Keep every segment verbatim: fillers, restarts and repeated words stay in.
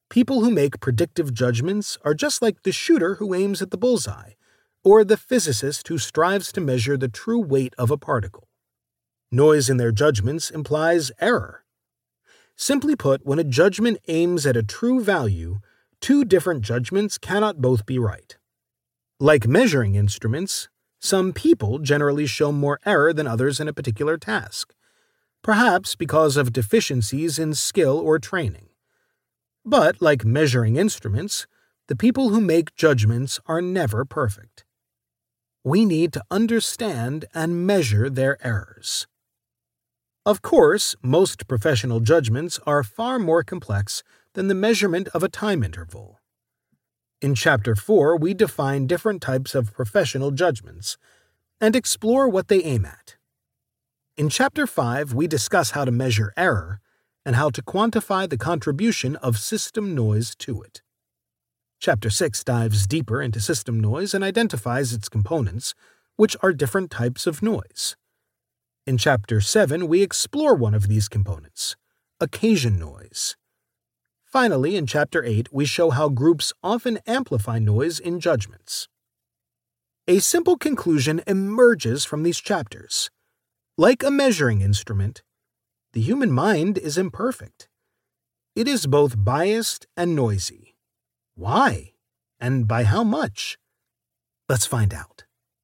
People who make predictive judgments are just like the shooter who aims at the bullseye, or the physicist who strives to measure the true weight of a particle. Noise in their judgments implies error. Simply put, when a judgment aims at a true value, two different judgments cannot both be right. Like measuring instruments, some people generally show more error than others in a particular task, perhaps because of deficiencies in skill or training. But, like measuring instruments, the people who make judgments are never perfect. We need to understand and measure their errors. Of course, most professional judgments are far more complex than the measurement of a time interval. In Chapter four, we define different types of professional judgments and explore what they aim at. In Chapter five, we discuss how to measure error and how to quantify the contribution of system noise to it. Chapter six dives deeper into system noise and identifies its components, which are different types of noise. In Chapter seven, we explore one of these components, occasion noise. Finally, in Chapter eight, we show how groups often amplify noise in judgments. A simple conclusion emerges from these chapters. Like a measuring instrument, the human mind is imperfect. It is both biased and noisy. Why? And by how much? Let's find out.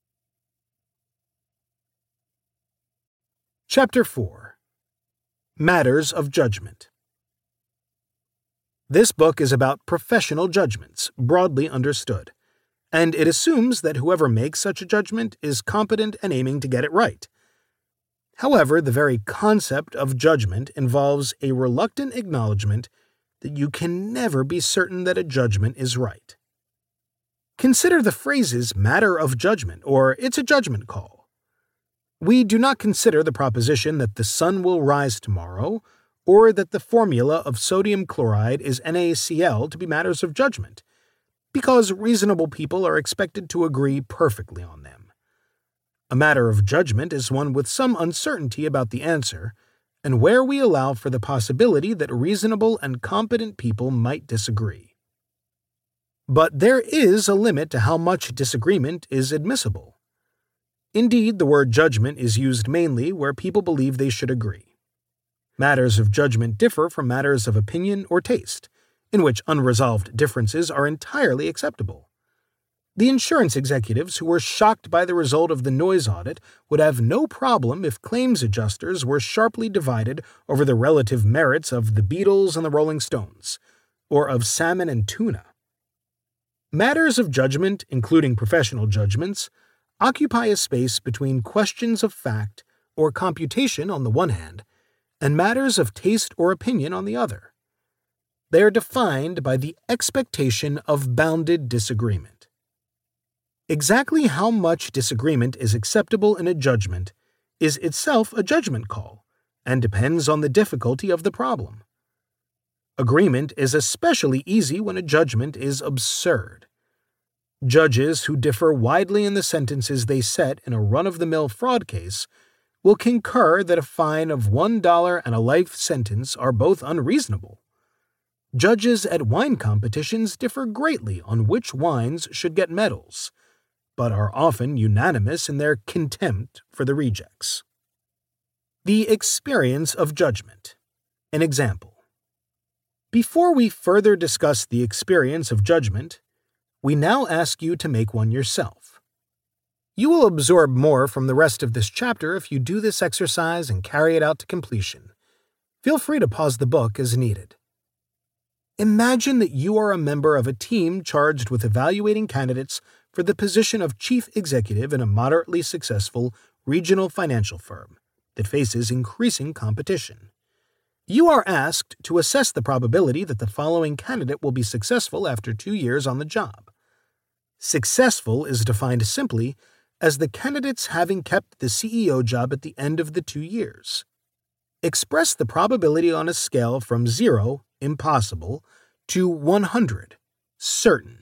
Chapter four. Matters of Judgment. This book is about professional judgments, broadly understood, and it assumes that whoever makes such a judgment is competent and aiming to get it right. However, the very concept of judgment involves a reluctant acknowledgement that you can never be certain that a judgment is right. Consider the phrases matter of judgment or it's a judgment call. We do not consider the proposition that the sun will rise tomorrow or that the formula of sodium chloride is NaCl to be matters of judgment, because reasonable people are expected to agree perfectly on them. A matter of judgment is one with some uncertainty about the answer, and where we allow for the possibility that reasonable and competent people might disagree. But there is a limit to how much disagreement is admissible. Indeed, the word judgment is used mainly where people believe they should agree. Matters of judgment differ from matters of opinion or taste, in which unresolved differences are entirely acceptable. The insurance executives who were shocked by the result of the noise audit would have no problem if claims adjusters were sharply divided over the relative merits of the Beatles and the Rolling Stones, or of salmon and tuna. Matters of judgment, including professional judgments, occupy a space between questions of fact or computation on the one hand and matters of taste or opinion on the other. They are defined by the expectation of bounded disagreement. Exactly how much disagreement is acceptable in a judgment is itself a judgment call and depends on the difficulty of the problem. Agreement is especially easy when a judgment is absurd. Judges who differ widely in the sentences they set in a run-of-the-mill fraud case will concur that a fine of one dollar and a life sentence are both unreasonable. Judges at wine competitions differ greatly on which wines should get medals, but are often unanimous in their contempt for the rejects. The experience of judgment. An example. Before we further discuss the experience of judgment, we now ask you to make one yourself. You will absorb more from the rest of this chapter if you do this exercise and carry it out to completion. Feel free to pause the book as needed. Imagine that you are a member of a team charged with evaluating candidates for the position of chief executive in a moderately successful regional financial firm that faces increasing competition. You are asked to assess the probability that the following candidate will be successful after two years on the job. Successful is defined simply as the candidates having kept the C E O job at the end of the two years. Express the probability on a scale from zero, impossible, to one hundred, certain.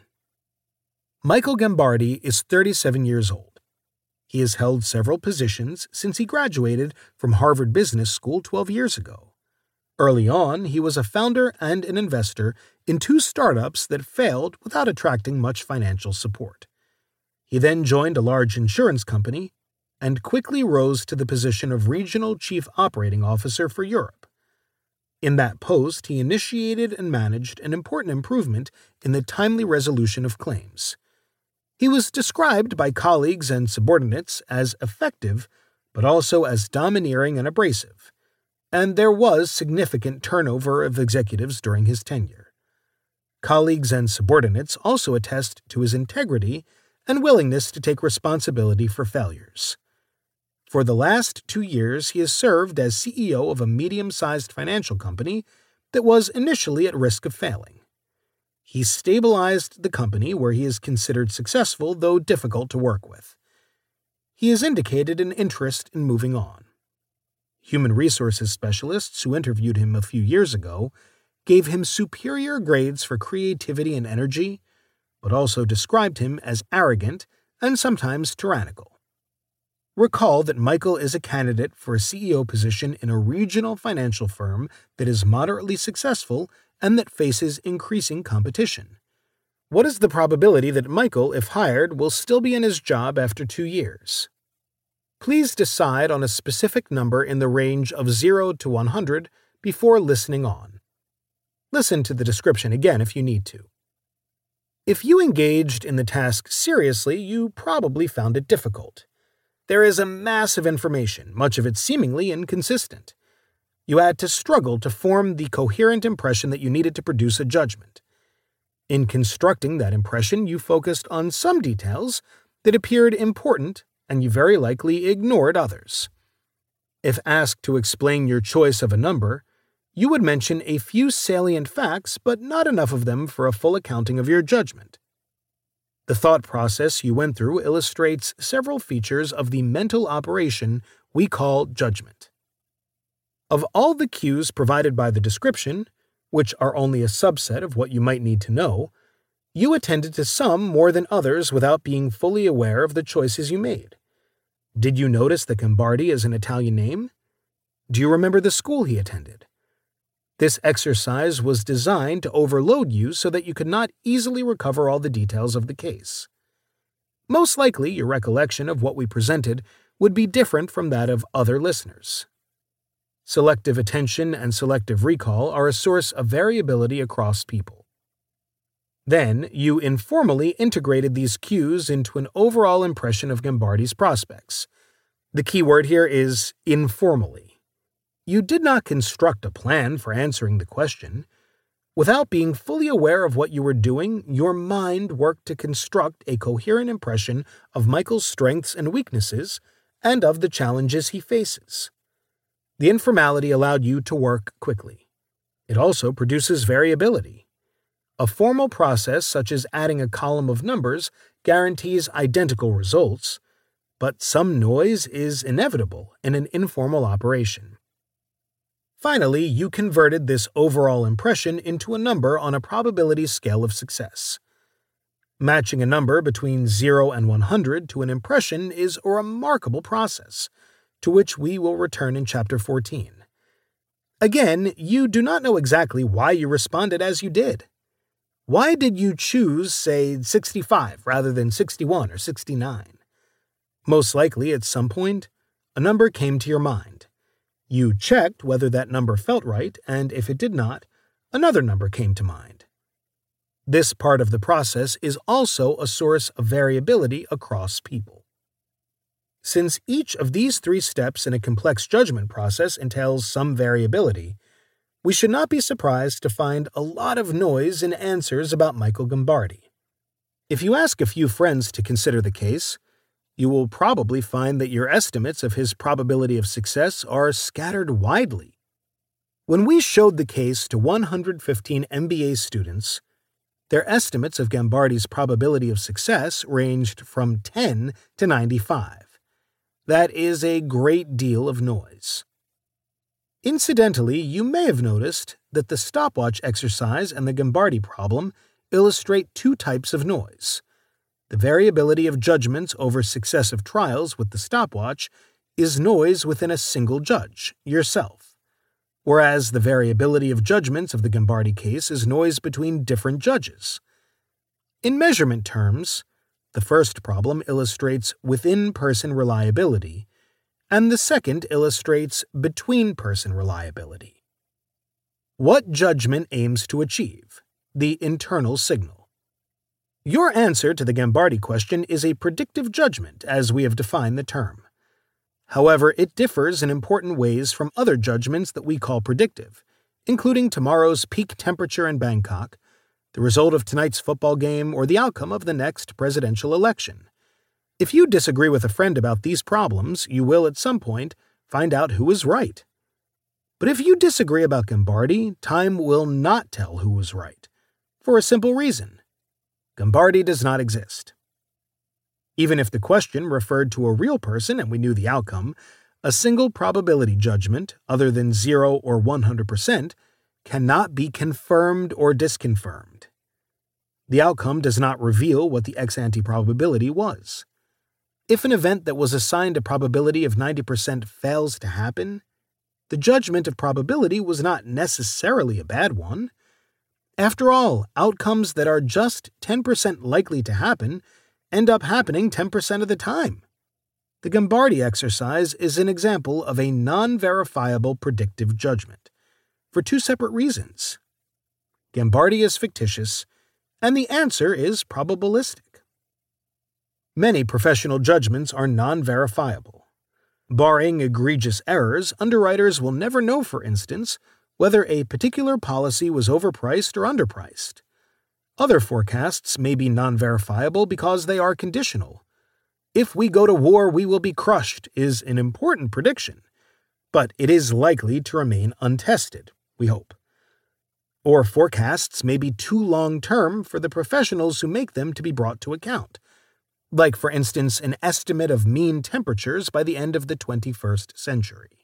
Michael Gambardi is thirty-seven years old. He has held several positions since he graduated from Harvard Business School twelve years ago. Early on, he was a founder and an investor in two startups that failed without attracting much financial support. He then joined a large insurance company and quickly rose to the position of Regional Chief Operating Officer for Europe. In that post, he initiated and managed an important improvement in the timely resolution of claims. He was described by colleagues and subordinates as effective, but also as domineering and abrasive, and there was significant turnover of executives during his tenure. Colleagues and subordinates also attest to his integrity and willingness to take responsibility for failures. For the last two years, he has served as C E O of a medium-sized financial company that was initially at risk of failing. He stabilized the company where he is considered successful, though difficult to work with. He has indicated an interest in moving on. Human resources specialists who interviewed him a few years ago gave him superior grades for creativity and energy, but also described him as arrogant and sometimes tyrannical. Recall that Michael is a candidate for a C E O position in a regional financial firm that is moderately successful and that faces increasing competition. What is the probability that Michael, if hired, will still be in his job after two years? Please decide on a specific number in the range of zero to one hundred before listening on. Listen to the description again if you need to. If you engaged in the task seriously, you probably found it difficult. There is a mass of information, much of it seemingly inconsistent. You had to struggle to form the coherent impression that you needed to produce a judgment. In constructing that impression, you focused on some details that appeared important, and you very likely ignored others. If asked to explain your choice of a number, you would mention a few salient facts, but not enough of them for a full accounting of your judgment. The thought process you went through illustrates several features of the mental operation we call judgment. Of all the cues provided by the description, which are only a subset of what you might need to know, you attended to some more than others without being fully aware of the choices you made. Did you notice that Gambardi is an Italian name? Do you remember the school he attended? This exercise was designed to overload you so that you could not easily recover all the details of the case. Most likely, your recollection of what we presented would be different from that of other listeners. Selective attention and selective recall are a source of variability across people. Then, you informally integrated these cues into an overall impression of Gambardi's prospects. The key word here is informally. You did not construct a plan for answering the question. Without being fully aware of what you were doing, your mind worked to construct a coherent impression of Michael's strengths and weaknesses and of the challenges he faces. The informality allowed you to work quickly. It also produces variability. A formal process such as adding a column of numbers guarantees identical results, but some noise is inevitable in an informal operation. Finally, you converted this overall impression into a number on a probability scale of success. Matching a number between zero and one hundred to an impression is a remarkable process, to which we will return in Chapter fourteen. Again, you do not know exactly why you responded as you did. Why did you choose, say, sixty-five rather than sixty-one or sixty-nine? Most likely, at some point, a number came to your mind. You checked whether that number felt right, and if it did not, another number came to mind. This part of the process is also a source of variability across people. Since each of these three steps in a complex judgment process entails some variability, we should not be surprised to find a lot of noise in answers about Michael Gambardi. If you ask a few friends to consider the case, you will probably find that your estimates of his probability of success are scattered widely. When we showed the case to one hundred fifteen M B A students, their estimates of Gambardi's probability of success ranged from ten to ninety-five. That is a great deal of noise. Incidentally, you may have noticed that the stopwatch exercise and the Gambardi problem illustrate two types of noise. The variability of judgments over successive trials with the stopwatch is noise within a single judge, yourself. whereas the variability of judgments of the Gambardi case is noise between different judges. In measurement terms, the first problem illustrates within-person reliability, and the second illustrates between-person reliability. What judgment aims to achieve? The internal signal. Your answer to the Gambardi question is a predictive judgment, as we have defined the term. However, it differs in important ways from other judgments that we call predictive, including tomorrow's peak temperature in Bangkok, the result of tonight's football game, or the outcome of the next presidential election. If you disagree with a friend about these problems, you will at some point find out who is right. But if you disagree about Gambardi, time will not tell who was right, for a simple reason. Gambardi does not exist. Even if the question referred to a real person and we knew the outcome, a single probability judgment, other than zero or one hundred percent, cannot be confirmed or disconfirmed. The outcome does not reveal what the ex-ante probability was. If an event that was assigned a probability of ninety percent fails to happen, the judgment of probability was not necessarily a bad one. After all, outcomes that are just ten percent likely to happen end up happening ten percent of the time. The Gambardi exercise is an example of a non-verifiable predictive judgment, for two separate reasons. Gambardi is fictitious, and the answer is probabilistic. Many professional judgments are non-verifiable. Barring egregious errors, underwriters will never know, for instance, whether a particular policy was overpriced or underpriced. Other forecasts may be non-verifiable because they are conditional. If we go to war, we will be crushed is an important prediction, but it is likely to remain untested, we hope. Or forecasts may be too long-term for the professionals who make them to be brought to account, like, for instance, an estimate of mean temperatures by the end of the twenty-first century.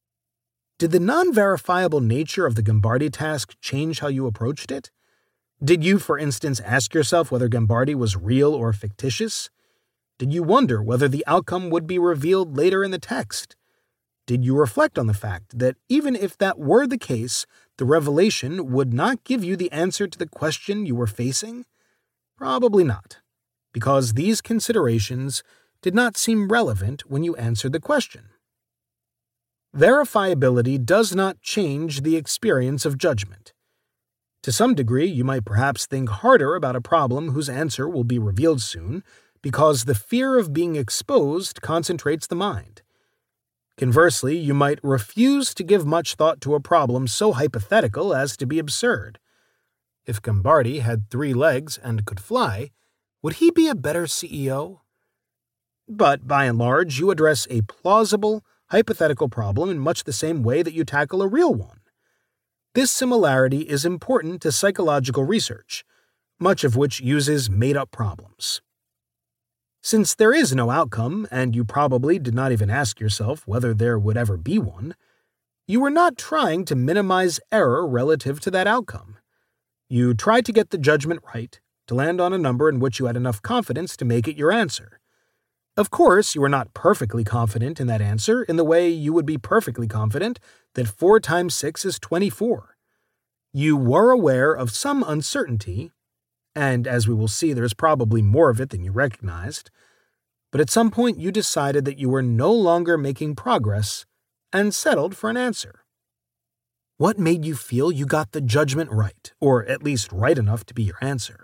Did the non-verifiable nature of the Gambardi task change how you approached it? Did you, for instance, ask yourself whether Gambardi was real or fictitious? Did you wonder whether the outcome would be revealed later in the text? Did you reflect on the fact that even if that were the case, the revelation would not give you the answer to the question you were facing? Probably not, because these considerations did not seem relevant when you answered the question. Verifiability does not change the experience of judgment. To some degree, you might perhaps think harder about a problem whose answer will be revealed soon, because the fear of being exposed concentrates the mind. Conversely, you might refuse to give much thought to a problem so hypothetical as to be absurd. If Gambardi had three legs and could fly, would he be a better C E O? But by and large, you address a plausible, hypothetical problem in much the same way that you tackle a real one. This similarity is important to psychological research, much of which uses made-up problems. Since there is no outcome, and you probably did not even ask yourself whether there would ever be one, you were not trying to minimize error relative to that outcome. You tried to get the judgment right, to land on a number in which you had enough confidence to make it your answer. Of course, you were not perfectly confident in that answer in the way you would be perfectly confident that four times six is twenty-four. You were aware of some uncertainty, and as we will see, there's probably more of it than you recognized, but at some point you decided that you were no longer making progress and settled for an answer. What made you feel you got the judgment right, or at least right enough to be your answer?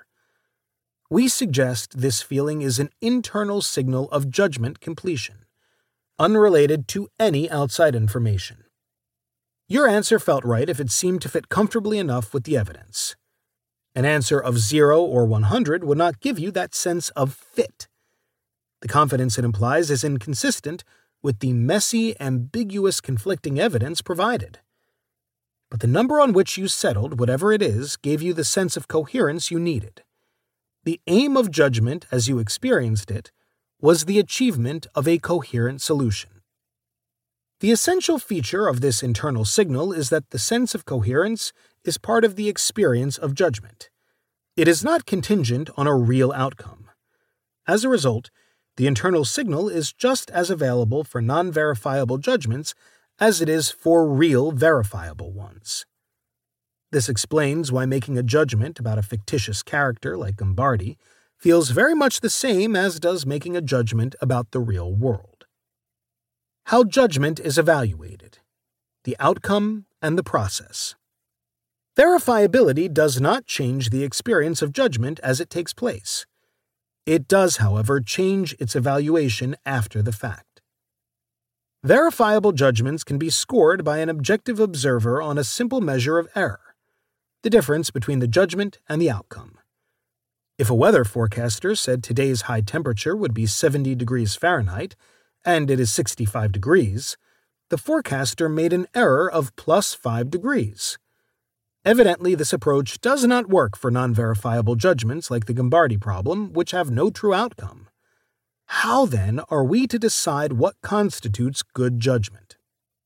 We suggest this feeling is an internal signal of judgment completion, unrelated to any outside information. Your answer felt right if it seemed to fit comfortably enough with the evidence. An answer of zero or one hundred would not give you that sense of fit. The confidence it implies is inconsistent with the messy, ambiguous, conflicting evidence provided. But the number on which you settled, whatever it is, gave you the sense of coherence you needed. The aim of judgment, as you experienced it, was the achievement of a coherent solution. The essential feature of this internal signal is that the sense of coherence is part of the experience of judgment. It is not contingent on a real outcome. As a result, the internal signal is just as available for non-verifiable judgments as it is for real verifiable ones. This explains why making a judgment about a fictitious character like Gombardi feels very much the same as does making a judgment about the real world. How judgment is evaluated, the outcome and the process. Verifiability does not change the experience of judgment as it takes place. It does, however, change its evaluation after the fact. Verifiable judgments can be scored by an objective observer on a simple measure of error, the difference between the judgment and the outcome. If a weather forecaster said today's high temperature would be seventy degrees Fahrenheit, and it is sixty-five degrees, the forecaster made an error of plus five degrees. Evidently, this approach does not work for non-verifiable judgments like the Gombardi problem, which have no true outcome. How, then, are we to decide what constitutes good judgment?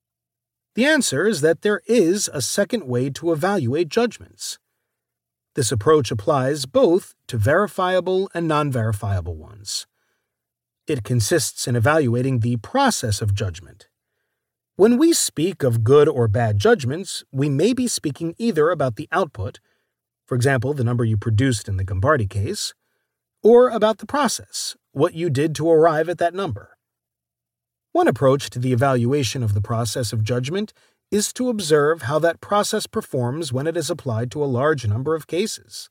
The answer is that there is a second way to evaluate judgments. This approach applies both to verifiable and non-verifiable ones. It consists in evaluating the process of judgment. When we speak of good or bad judgments, we may be speaking either about the output, for example, the number you produced in the Gombardi case, or about the process, what you did to arrive at that number. One approach to the evaluation of the process of judgment is to observe how that process performs when it is applied to a large number of cases.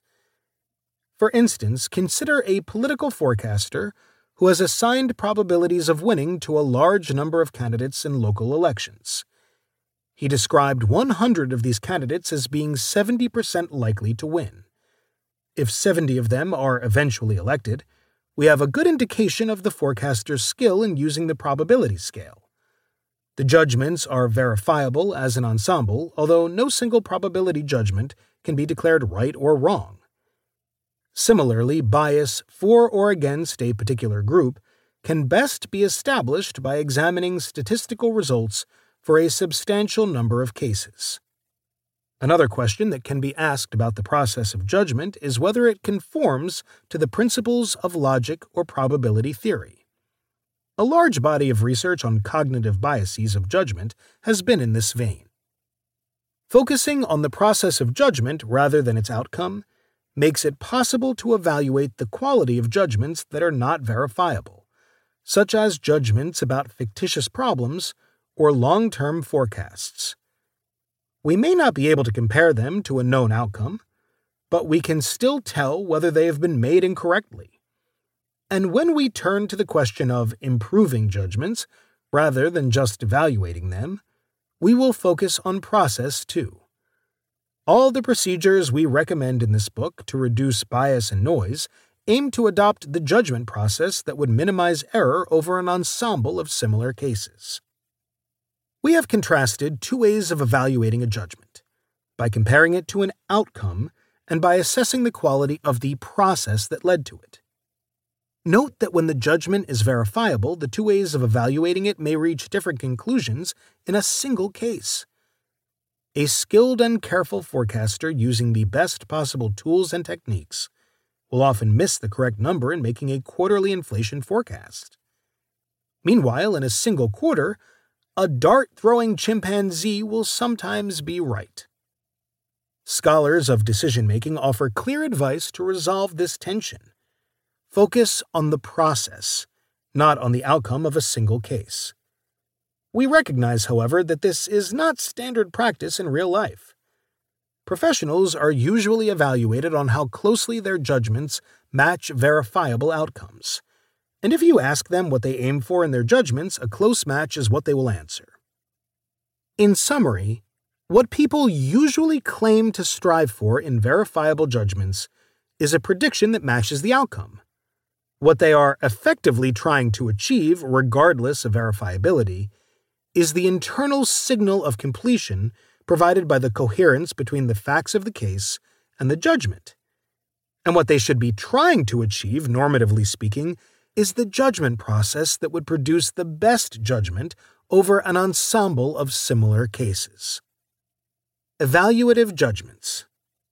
For instance, consider a political forecaster who has assigned probabilities of winning to a large number of candidates in local elections. He described one hundred of these candidates as being seventy percent likely to win. If seventy of them are eventually elected, we have a good indication of the forecaster's skill in using the probability scale. The judgments are verifiable as an ensemble, although no single probability judgment can be declared right or wrong. Similarly, bias for or against a particular group can best be established by examining statistical results for a substantial number of cases. Another question that can be asked about the process of judgment is whether it conforms to the principles of logic or probability theory. A large body of research on cognitive biases of judgment has been in this vein. Focusing on the process of judgment rather than its outcome makes it possible to evaluate the quality of judgments that are not verifiable, such as judgments about fictitious problems or long-term forecasts. We may not be able to compare them to a known outcome, but we can still tell whether they have been made incorrectly. And when we turn to the question of improving judgments, rather than just evaluating them, we will focus on process too. All the procedures we recommend in this book to reduce bias and noise aim to adopt the judgment process that would minimize error over an ensemble of similar cases. We have contrasted two ways of evaluating a judgment, by comparing it to an outcome and by assessing the quality of the process that led to it. Note that when the judgment is verifiable, the two ways of evaluating it may reach different conclusions in a single case. A skilled and careful forecaster using the best possible tools and techniques will often miss the correct number in making a quarterly inflation forecast. Meanwhile, in a single quarter, a dart-throwing chimpanzee will sometimes be right. Scholars of decision-making offer clear advice to resolve this tension. Focus on the process, not on the outcome of a single case. We recognize, however, that this is not standard practice in real life. Professionals are usually evaluated on how closely their judgments match verifiable outcomes. And if you ask them what they aim for in their judgments, a close match is what they will answer. In summary, what people usually claim to strive for in verifiable judgments is a prediction that matches the outcome. What they are effectively trying to achieve, regardless of verifiability, is the internal signal of completion provided by the coherence between the facts of the case and the judgment. And what they should be trying to achieve, normatively speaking, is the judgment process that would produce the best judgment over an ensemble of similar cases. Evaluative judgments.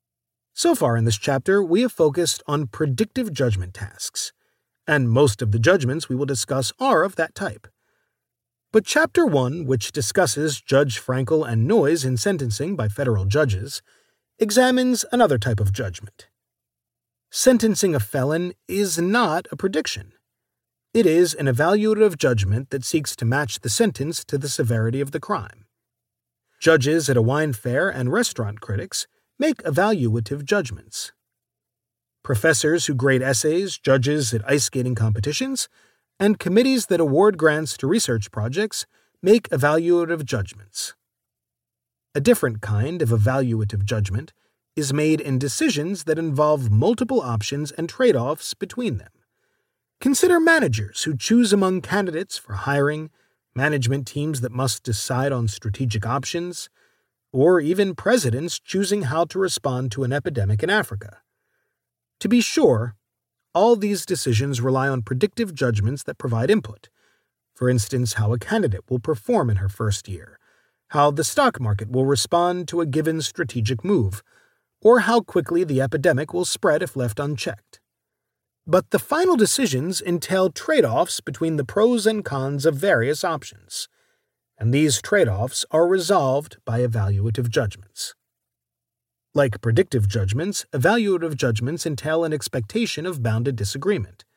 So far in this chapter, we have focused on predictive judgment tasks, and most of the judgments we will discuss are of that type. But Chapter one, which discusses Judge Frankel and noise in sentencing by federal judges, examines another type of judgment. Sentencing a felon is not a prediction. It is an evaluative judgment that seeks to match the sentence to the severity of the crime. Judges at a wine fair and restaurant critics make evaluative judgments. Professors who grade essays, judges at ice skating competitions, and committees that award grants to research projects make evaluative judgments. A different kind of evaluative judgment is made in decisions that involve multiple options and trade-offs between them. Consider managers who choose among candidates for hiring, management teams that must decide on strategic options, or even presidents choosing how to respond to an epidemic in Africa. To be sure, all these decisions rely on predictive judgments that provide input. For instance, how a candidate will perform in her first year, how the stock market will respond to a given strategic move, or how quickly the epidemic will spread if left unchecked. But the final decisions entail trade-offs between the pros and cons of various options, and these trade-offs are resolved by evaluative judgments. Like predictive judgments, evaluative judgments entail an expectation of bounded disagreement.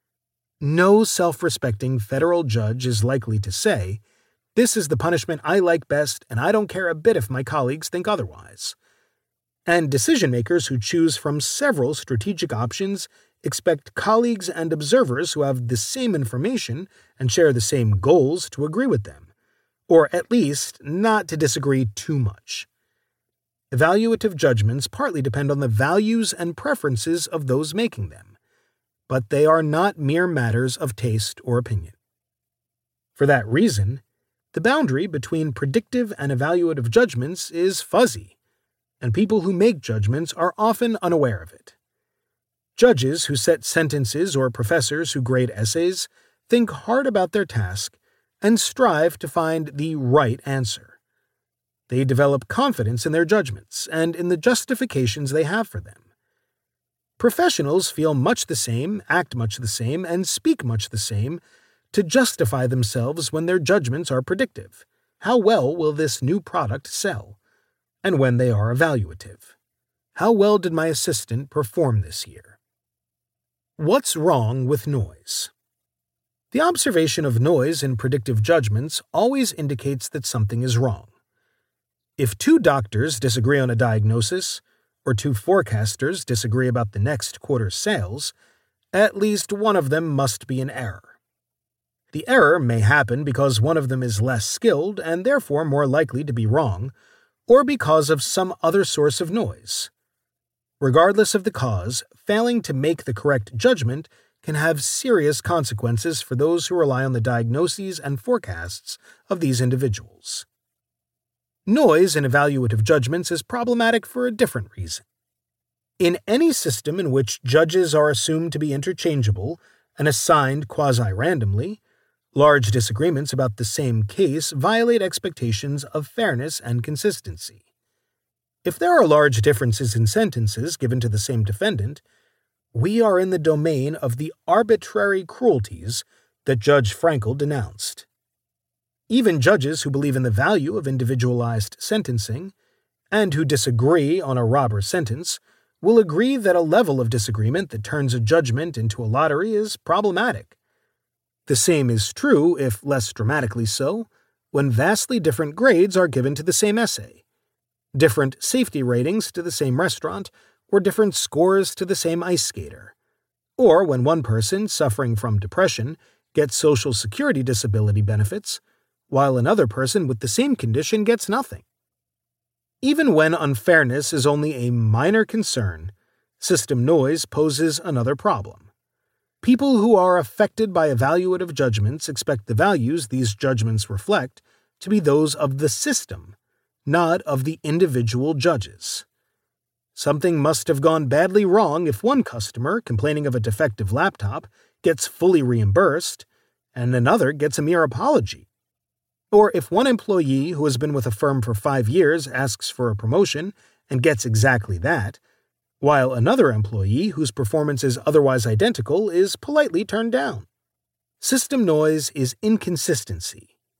No self-respecting federal judge is likely to say, "This is the punishment I like best, and I don't care a bit if my colleagues think otherwise." And decision-makers who choose from several strategic options expect colleagues and observers who have the same information and share the same goals to agree with them, or at least not to disagree too much. Evaluative judgments partly depend on the values and preferences of those making them, but they are not mere matters of taste or opinion. For that reason, the boundary between predictive and evaluative judgments is fuzzy, and people who make judgments are often unaware of it. Judges who set sentences or professors who grade essays think hard about their task and strive to find the right answer. They develop confidence in their judgments and in the justifications they have for them. Professionals feel much the same, act much the same, and speak much the same to justify themselves when their judgments are predictive. How well will this new product sell? And when they are evaluative. How well did my assistant perform this year? What's wrong with noise? The observation of noise in predictive judgments always indicates that something is wrong. If two doctors disagree on a diagnosis, or two forecasters disagree about the next quarter's sales, at least one of them must be in error. The error may happen because one of them is less skilled and therefore more likely to be wrong, or because of some other source of noise. Regardless of the cause, failing to make the correct judgment can have serious consequences for those who rely on the diagnoses and forecasts of these individuals. Noise in evaluative judgments is problematic for a different reason. In any system in which judges are assumed to be interchangeable and assigned quasi-randomly, large disagreements about the same case violate expectations of fairness and consistency. If there are large differences in sentences given to the same defendant, we are in the domain of the arbitrary cruelties that Judge Frankel denounced. Even judges who believe in the value of individualized sentencing, and who disagree on a robber sentence, will agree that a level of disagreement that turns a judgment into a lottery is problematic. The same is true, if less dramatically so, when vastly different grades are given to the same essay, different safety ratings to the same restaurant, or different scores to the same ice skater, or when one person suffering from depression gets Social Security disability benefits, while another person with the same condition gets nothing. Even when unfairness is only a minor concern, system noise poses another problem. People who are affected by evaluative judgments expect the values these judgments reflect to be those of the system, not of the individual judges. Something must have gone badly wrong if one customer complaining of a defective laptop gets fully reimbursed and another gets a mere apology. Or if one employee who has been with a firm for five years asks for a promotion and gets exactly that, while another employee whose performance is otherwise identical is politely turned down. System noise is inconsistency,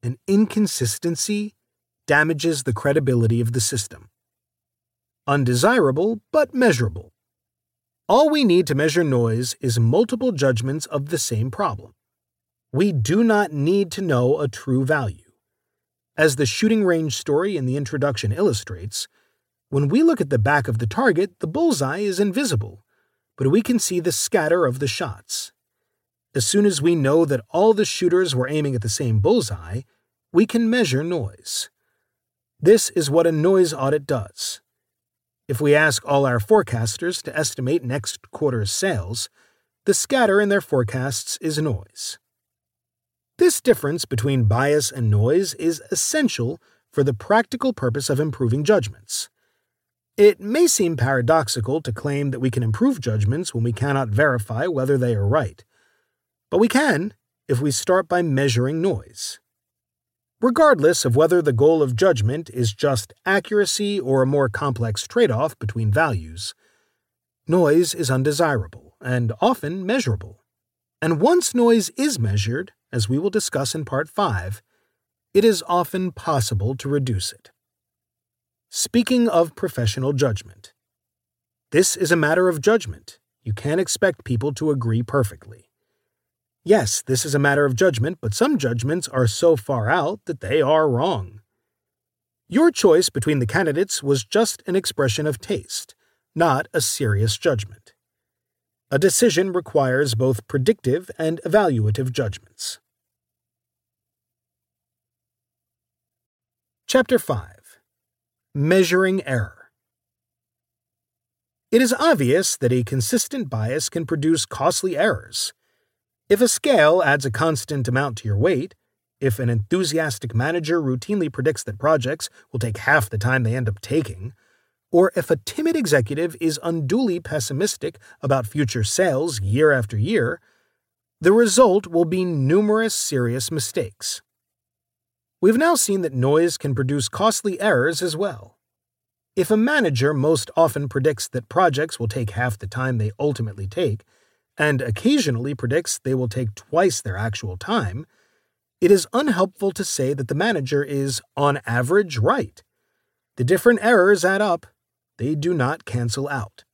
An inconsistency damages the credibility of the system. Undesirable, but measurable. All we need to measure noise is multiple judgments of the same problem. We do not need to know a true value. As the shooting range story in the introduction illustrates, when we look at the back of the target, the bullseye is invisible, but we can see the scatter of the shots. As soon as we know that all the shooters were aiming at the same bullseye, we can measure noise. This is what a noise audit does. If we ask all our forecasters to estimate next quarter's sales, the scatter in their forecasts is noise. This difference between bias and noise is essential for the practical purpose of improving judgments. It may seem paradoxical to claim that we can improve judgments when we cannot verify whether they are right, but we can if we start by measuring noise. Regardless of whether the goal of judgment is just accuracy or a more complex trade-off between values, noise is undesirable and often measurable. And once noise is measured, as we will discuss in Part five, it is often possible to reduce it. Speaking of professional judgment, this is a matter of judgment. You can't expect people to agree perfectly. Yes, this is a matter of judgment, but some judgments are so far out that they are wrong. Your choice between the candidates was just an expression of taste, not a serious judgment. A decision requires both predictive and evaluative judgments. Chapter five. Measuring Error. It is obvious that a consistent bias can produce costly errors. If a scale adds a constant amount to your weight, if an enthusiastic manager routinely predicts that projects will take half the time they end up taking, or if a timid executive is unduly pessimistic about future sales year after year, the result will be numerous serious mistakes. We've now seen that noise can produce costly errors as well. If a manager most often predicts that projects will take half the time they ultimately take, and occasionally predicts they will take twice their actual time, it is unhelpful to say that the manager is, on average, right. The different errors add up. They do not cancel out.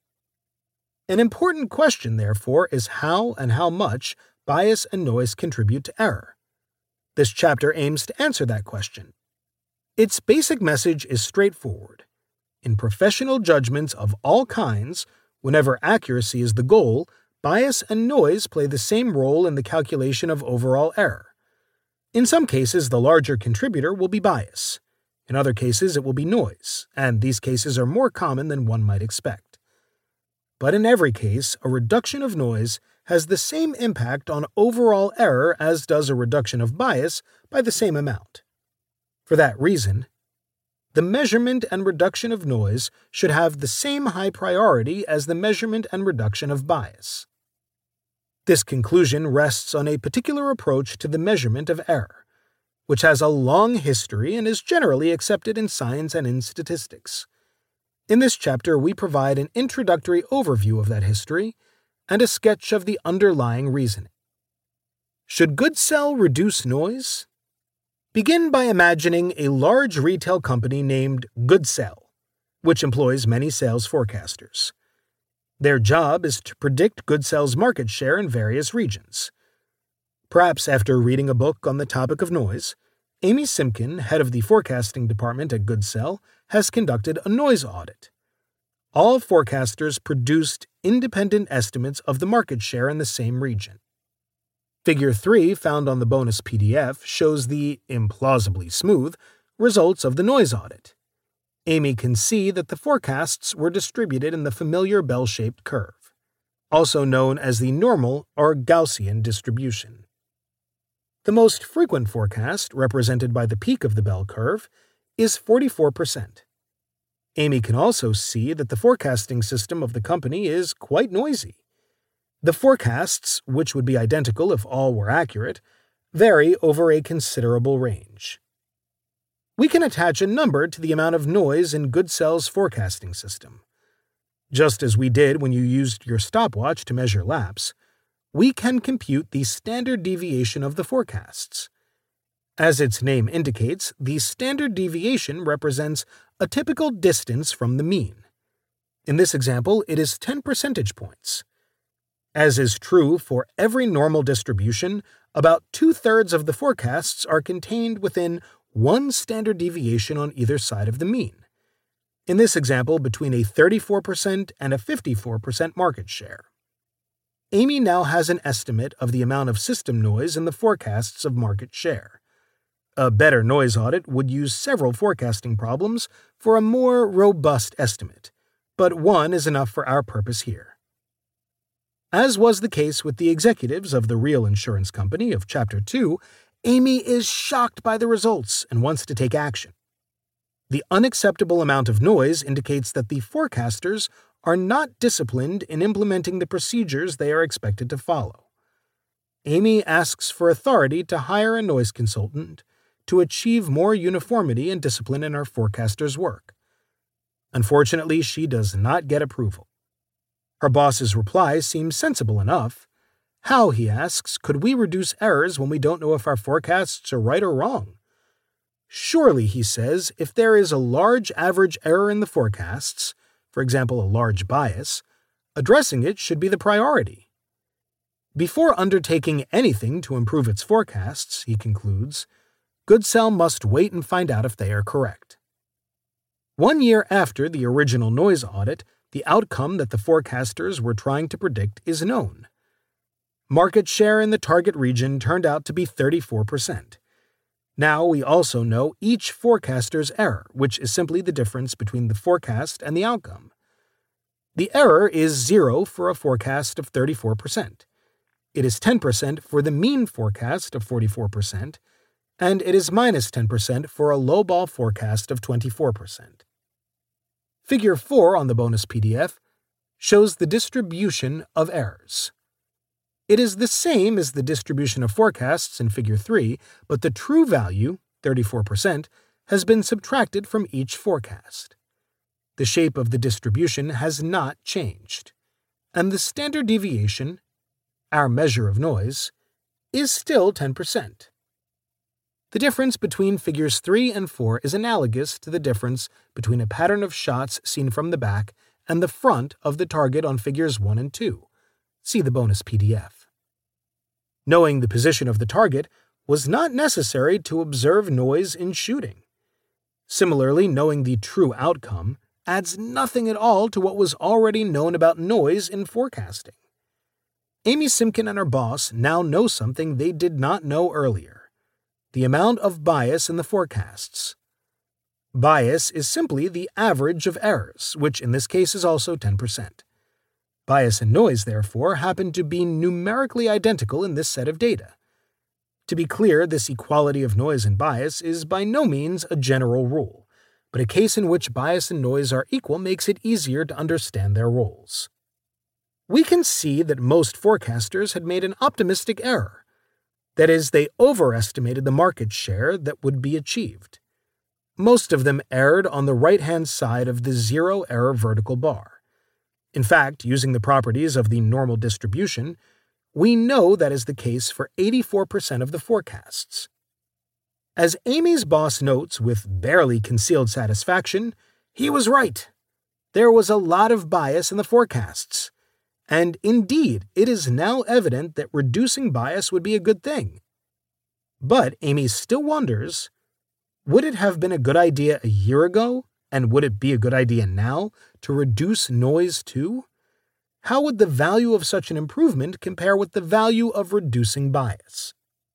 An important question, therefore, is how and how much bias and noise contribute to error. This chapter aims to answer that question. Its basic message is straightforward. In professional judgments of all kinds, whenever accuracy is the goal, bias and noise play the same role in the calculation of overall error. In some cases, the larger contributor will be bias. In other cases, it will be noise, and these cases are more common than one might expect. But in every case, a reduction of noise has the same impact on overall error as does a reduction of bias by the same amount. For that reason, the measurement and reduction of noise should have the same high priority as the measurement and reduction of bias. This conclusion rests on a particular approach to the measurement of error, which has a long history and is generally accepted in science and in statistics. In this chapter, we provide an introductory overview of that history and a sketch of the underlying reasoning. Should Goodsell reduce noise? Begin by imagining a large retail company named Goodsell, which employs many sales forecasters. Their job is to predict Goodsell's market share in various regions. Perhaps after reading a book on the topic of noise, Amy Simkin, head of the forecasting department at Goodsell, has conducted a noise audit. All forecasters produced independent estimates of the market share in the same region. Figure three, found on the bonus P D F, shows the implausibly smooth results of the noise audit. Amy can see that the forecasts were distributed in the familiar bell-shaped curve, also known as the normal or Gaussian distribution. The most frequent forecast, represented by the peak of the bell curve, is forty-four percent. Amy can also see that the forecasting system of the company is quite noisy. The forecasts, which would be identical if all were accurate, vary over a considerable range. We can attach a number to the amount of noise in Goodsell's forecasting system. Just as we did when you used your stopwatch to measure laps, we can compute the standard deviation of the forecasts. As its name indicates, the standard deviation represents a typical distance from the mean. In this example, it is ten percentage points. As is true for every normal distribution, about two-thirds of the forecasts are contained within one standard deviation on either side of the mean. In this example, between a thirty-four percent and a fifty-four percent market share. Amy now has an estimate of the amount of system noise in the forecasts of market share. A better noise audit would use several forecasting problems for a more robust estimate, but one is enough for our purpose here. As was the case with the executives of the real insurance company of Chapter two, Amy is shocked by the results and wants to take action. The unacceptable amount of noise indicates that the forecasters are not disciplined in implementing the procedures they are expected to follow. Amy asks for authority to hire a noise consultant to achieve more uniformity and discipline in our forecasters' work. Unfortunately, she does not get approval. Her boss's reply seems sensible enough. How, he asks, could we reduce errors when we don't know if our forecasts are right or wrong? Surely, he says, if there is a large average error in the forecasts, for example a large bias, addressing it should be the priority. Before undertaking anything to improve its forecasts, he concludes, Goodsell must wait and find out if they are correct. One year after the original noise audit, the outcome that the forecasters were trying to predict is known. Market share in the target region turned out to be thirty-four percent. Now we also know each forecaster's error, which is simply the difference between the forecast and the outcome. The error is zero for a forecast of thirty-four percent. It is ten percent for the mean forecast of forty-four percent, and it is minus ten percent for a lowball forecast of twenty-four percent. Figure four on the bonus P D F shows the distribution of errors. It is the same as the distribution of forecasts in Figure three, but the true value, thirty-four percent, has been subtracted from each forecast. The shape of the distribution has not changed, and the standard deviation, our measure of noise, is still ten percent. The difference between Figures three and four is analogous to the difference between a pattern of shots seen from the back and the front of the target on Figures one and two. See the bonus P D F. Knowing the position of the target was not necessary to observe noise in shooting. Similarly, knowing the true outcome adds nothing at all to what was already known about noise in forecasting. Amy Simkin and her boss now know something they did not know earlier: the amount of bias in the forecasts. Bias is simply the average of errors, which in this case is also ten percent. Bias and noise, therefore, happen to be numerically identical in this set of data. To be clear, this equality of noise and bias is by no means a general rule, but a case in which bias and noise are equal makes it easier to understand their roles. We can see that most forecasters had made an optimistic error. That is, they overestimated the market share that would be achieved. Most of them erred on the right-hand side of the zero-error vertical bar. In fact, using the properties of the normal distribution, we know that is the case for eighty-four percent of the forecasts. As Amy's boss notes with barely concealed satisfaction, he was right. There was a lot of bias in the forecasts. And indeed, it is now evident that reducing bias would be a good thing. But Amy still wonders, would it have been a good idea a year ago, and would it be a good idea now, to reduce noise too? How would the value of such an improvement compare with the value of reducing bias?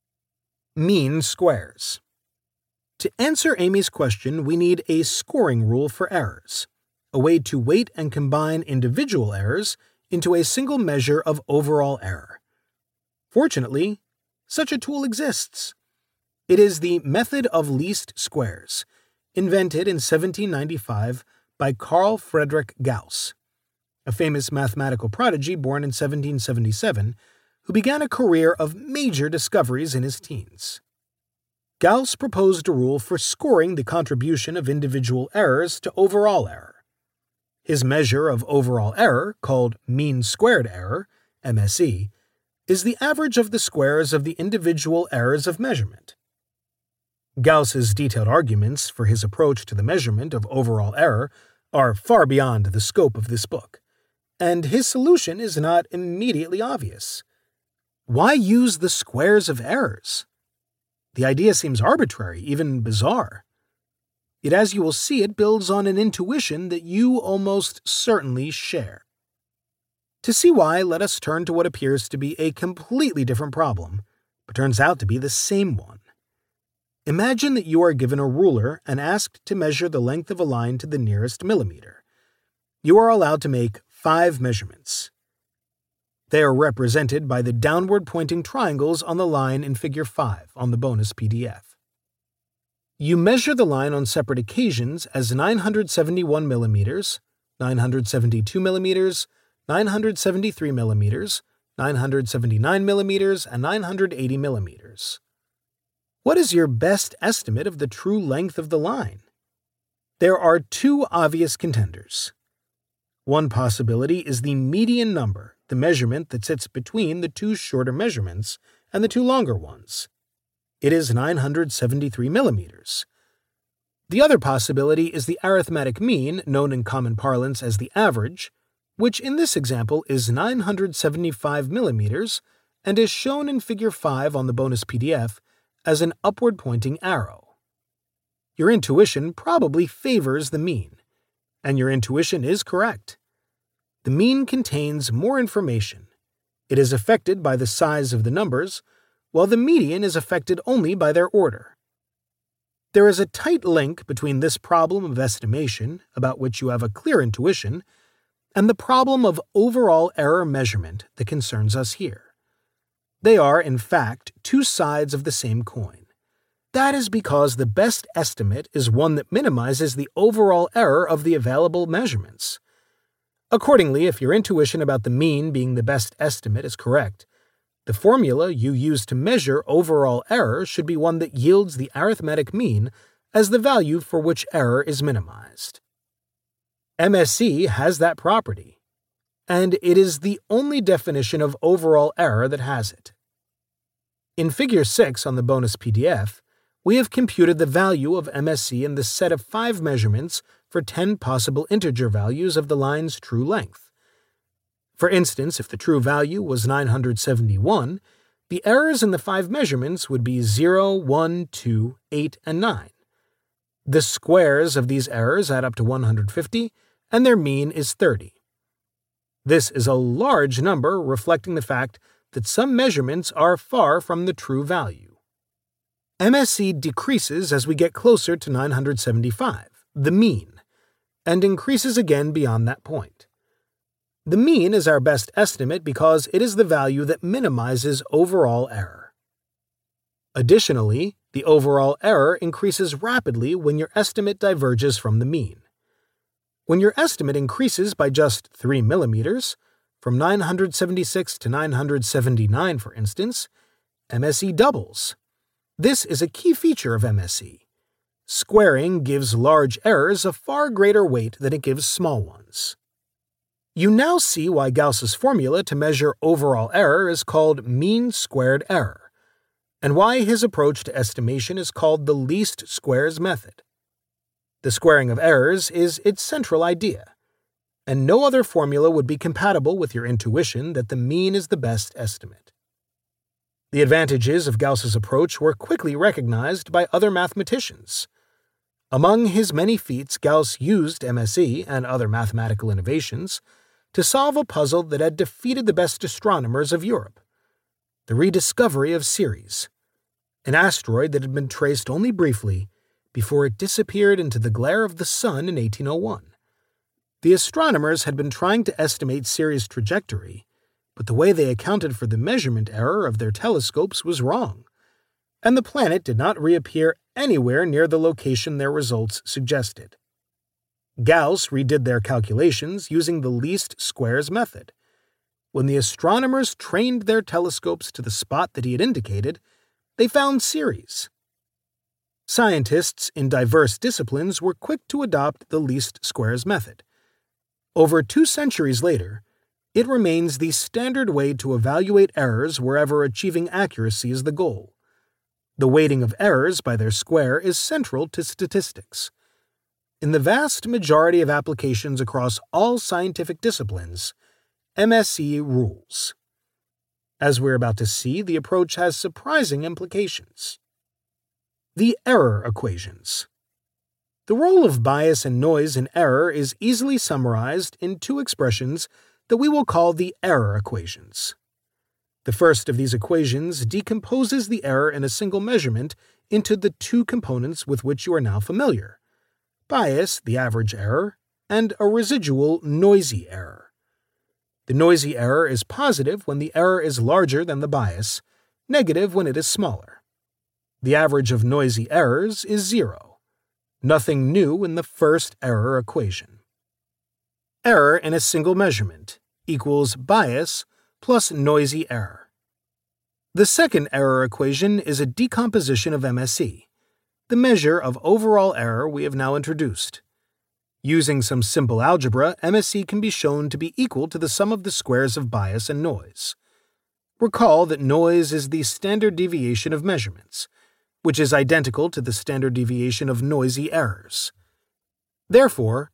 Mean squares. To answer Amy's question, we need a scoring rule for errors, a way to weight and combine individual errors into a single measure of overall error. Fortunately, such a tool exists. It is the method of least squares, invented in seventeen ninety-five by Carl Friedrich Gauss, a famous mathematical prodigy born in seventeen seventy-seven, who began a career of major discoveries in his teens. Gauss proposed a rule for scoring the contribution of individual errors to overall error. His measure of overall error, called mean squared error, M S E, is the average of the squares of the individual errors of measurement. Gauss's detailed arguments for his approach to the measurement of overall error are far beyond the scope of this book, and his solution is not immediately obvious. Why use the squares of errors? The idea seems arbitrary, even bizarre. Yet as you will see, it builds on an intuition that you almost certainly share. To see why, let us turn to what appears to be a completely different problem, but turns out to be the same one. Imagine that you are given a ruler and asked to measure the length of a line to the nearest millimeter. You are allowed to make five measurements. They are represented by the downward-pointing triangles on the line in Figure five on the bonus P D F. You measure the line on separate occasions as nine hundred seventy-one millimeters, nine hundred seventy-two millimeters, nine hundred seventy-three millimeters, nine hundred seventy-nine millimeters, and nine hundred eighty millimeters. What is your best estimate of the true length of the line? There are two obvious contenders. One possibility is the median number, the measurement that sits between the two shorter measurements and the two longer ones. It is nine hundred seventy-three millimeters. The other possibility is the arithmetic mean, known in common parlance as the average, which in this example is nine hundred seventy-five millimeters and is shown in Figure five on the bonus P D F as an upward-pointing arrow. Your intuition probably favors the mean, and your intuition is correct. The mean contains more information. It is affected by the size of the numbers, while the median is affected only by their order. There is a tight link between this problem of estimation, about which you have a clear intuition, and the problem of overall error measurement that concerns us here. They are, in fact, two sides of the same coin. That is because the best estimate is one that minimizes the overall error of the available measurements. Accordingly, if your intuition about the mean being the best estimate is correct, the formula you use to measure overall error should be one that yields the arithmetic mean as the value for which error is minimized. M S E has that property, and it is the only definition of overall error that has it. In Figure six on the bonus P D F, we have computed the value of M S E in the set of five measurements for ten possible integer values of the line's true length. For instance, if the true value was nine hundred seventy-one, the errors in the five measurements would be zero, one, two, eight, and nine. The squares of these errors add up to one hundred fifty, and their mean is thirty. This is a large number, reflecting the fact that some measurements are far from the true value. M S E decreases as we get closer to nine hundred seventy-five, the mean, and increases again beyond that point. The mean is our best estimate because it is the value that minimizes overall error. Additionally, the overall error increases rapidly when your estimate diverges from the mean. When your estimate increases by just three millimeters, from nine hundred seventy-six to nine hundred seventy-nine, for instance, M S E doubles. This is a key feature of M S E. Squaring gives large errors a far greater weight than it gives small ones. You now see why Gauss's formula to measure overall error is called mean squared error, and why his approach to estimation is called the least squares method. The squaring of errors is its central idea, and no other formula would be compatible with your intuition that the mean is the best estimate. The advantages of Gauss's approach were quickly recognized by other mathematicians. Among his many feats, Gauss used M S E and other mathematical innovations to solve a puzzle that had defeated the best astronomers of Europe: the rediscovery of Ceres, an asteroid that had been traced only briefly before it disappeared into the glare of the sun in eighteen oh one. The astronomers had been trying to estimate Ceres' trajectory, but the way they accounted for the measurement error of their telescopes was wrong, and the planet did not reappear anywhere near the location their results suggested. Gauss redid their calculations using the least squares method. When the astronomers trained their telescopes to the spot that he had indicated, they found Ceres. Scientists in diverse disciplines were quick to adopt the least squares method. Over two centuries later, it remains the standard way to evaluate errors wherever achieving accuracy is the goal. The weighting of errors by their square is central to statistics. In the vast majority of applications across all scientific disciplines, M S E rules. As we're about to see, the approach has surprising implications. The error equations. The role of bias and noise in error is easily summarized in two expressions that we will call the error equations. The first of these equations decomposes the error in a single measurement into the two components with which you are now familiar: bias, the average error, and a residual noisy error. The noisy error is positive when the error is larger than the bias, negative when it is smaller. The average of noisy errors is zero. Nothing new in the first error equation. Error in a single measurement equals bias plus noisy error. The second error equation is a decomposition of M S E, the measure of overall error we have now introduced. Using some simple algebra, M S E can be shown to be equal to the sum of the squares of bias and noise. Recall that noise is the standard deviation of measurements, which is identical to the standard deviation of noisy errors. Therefore,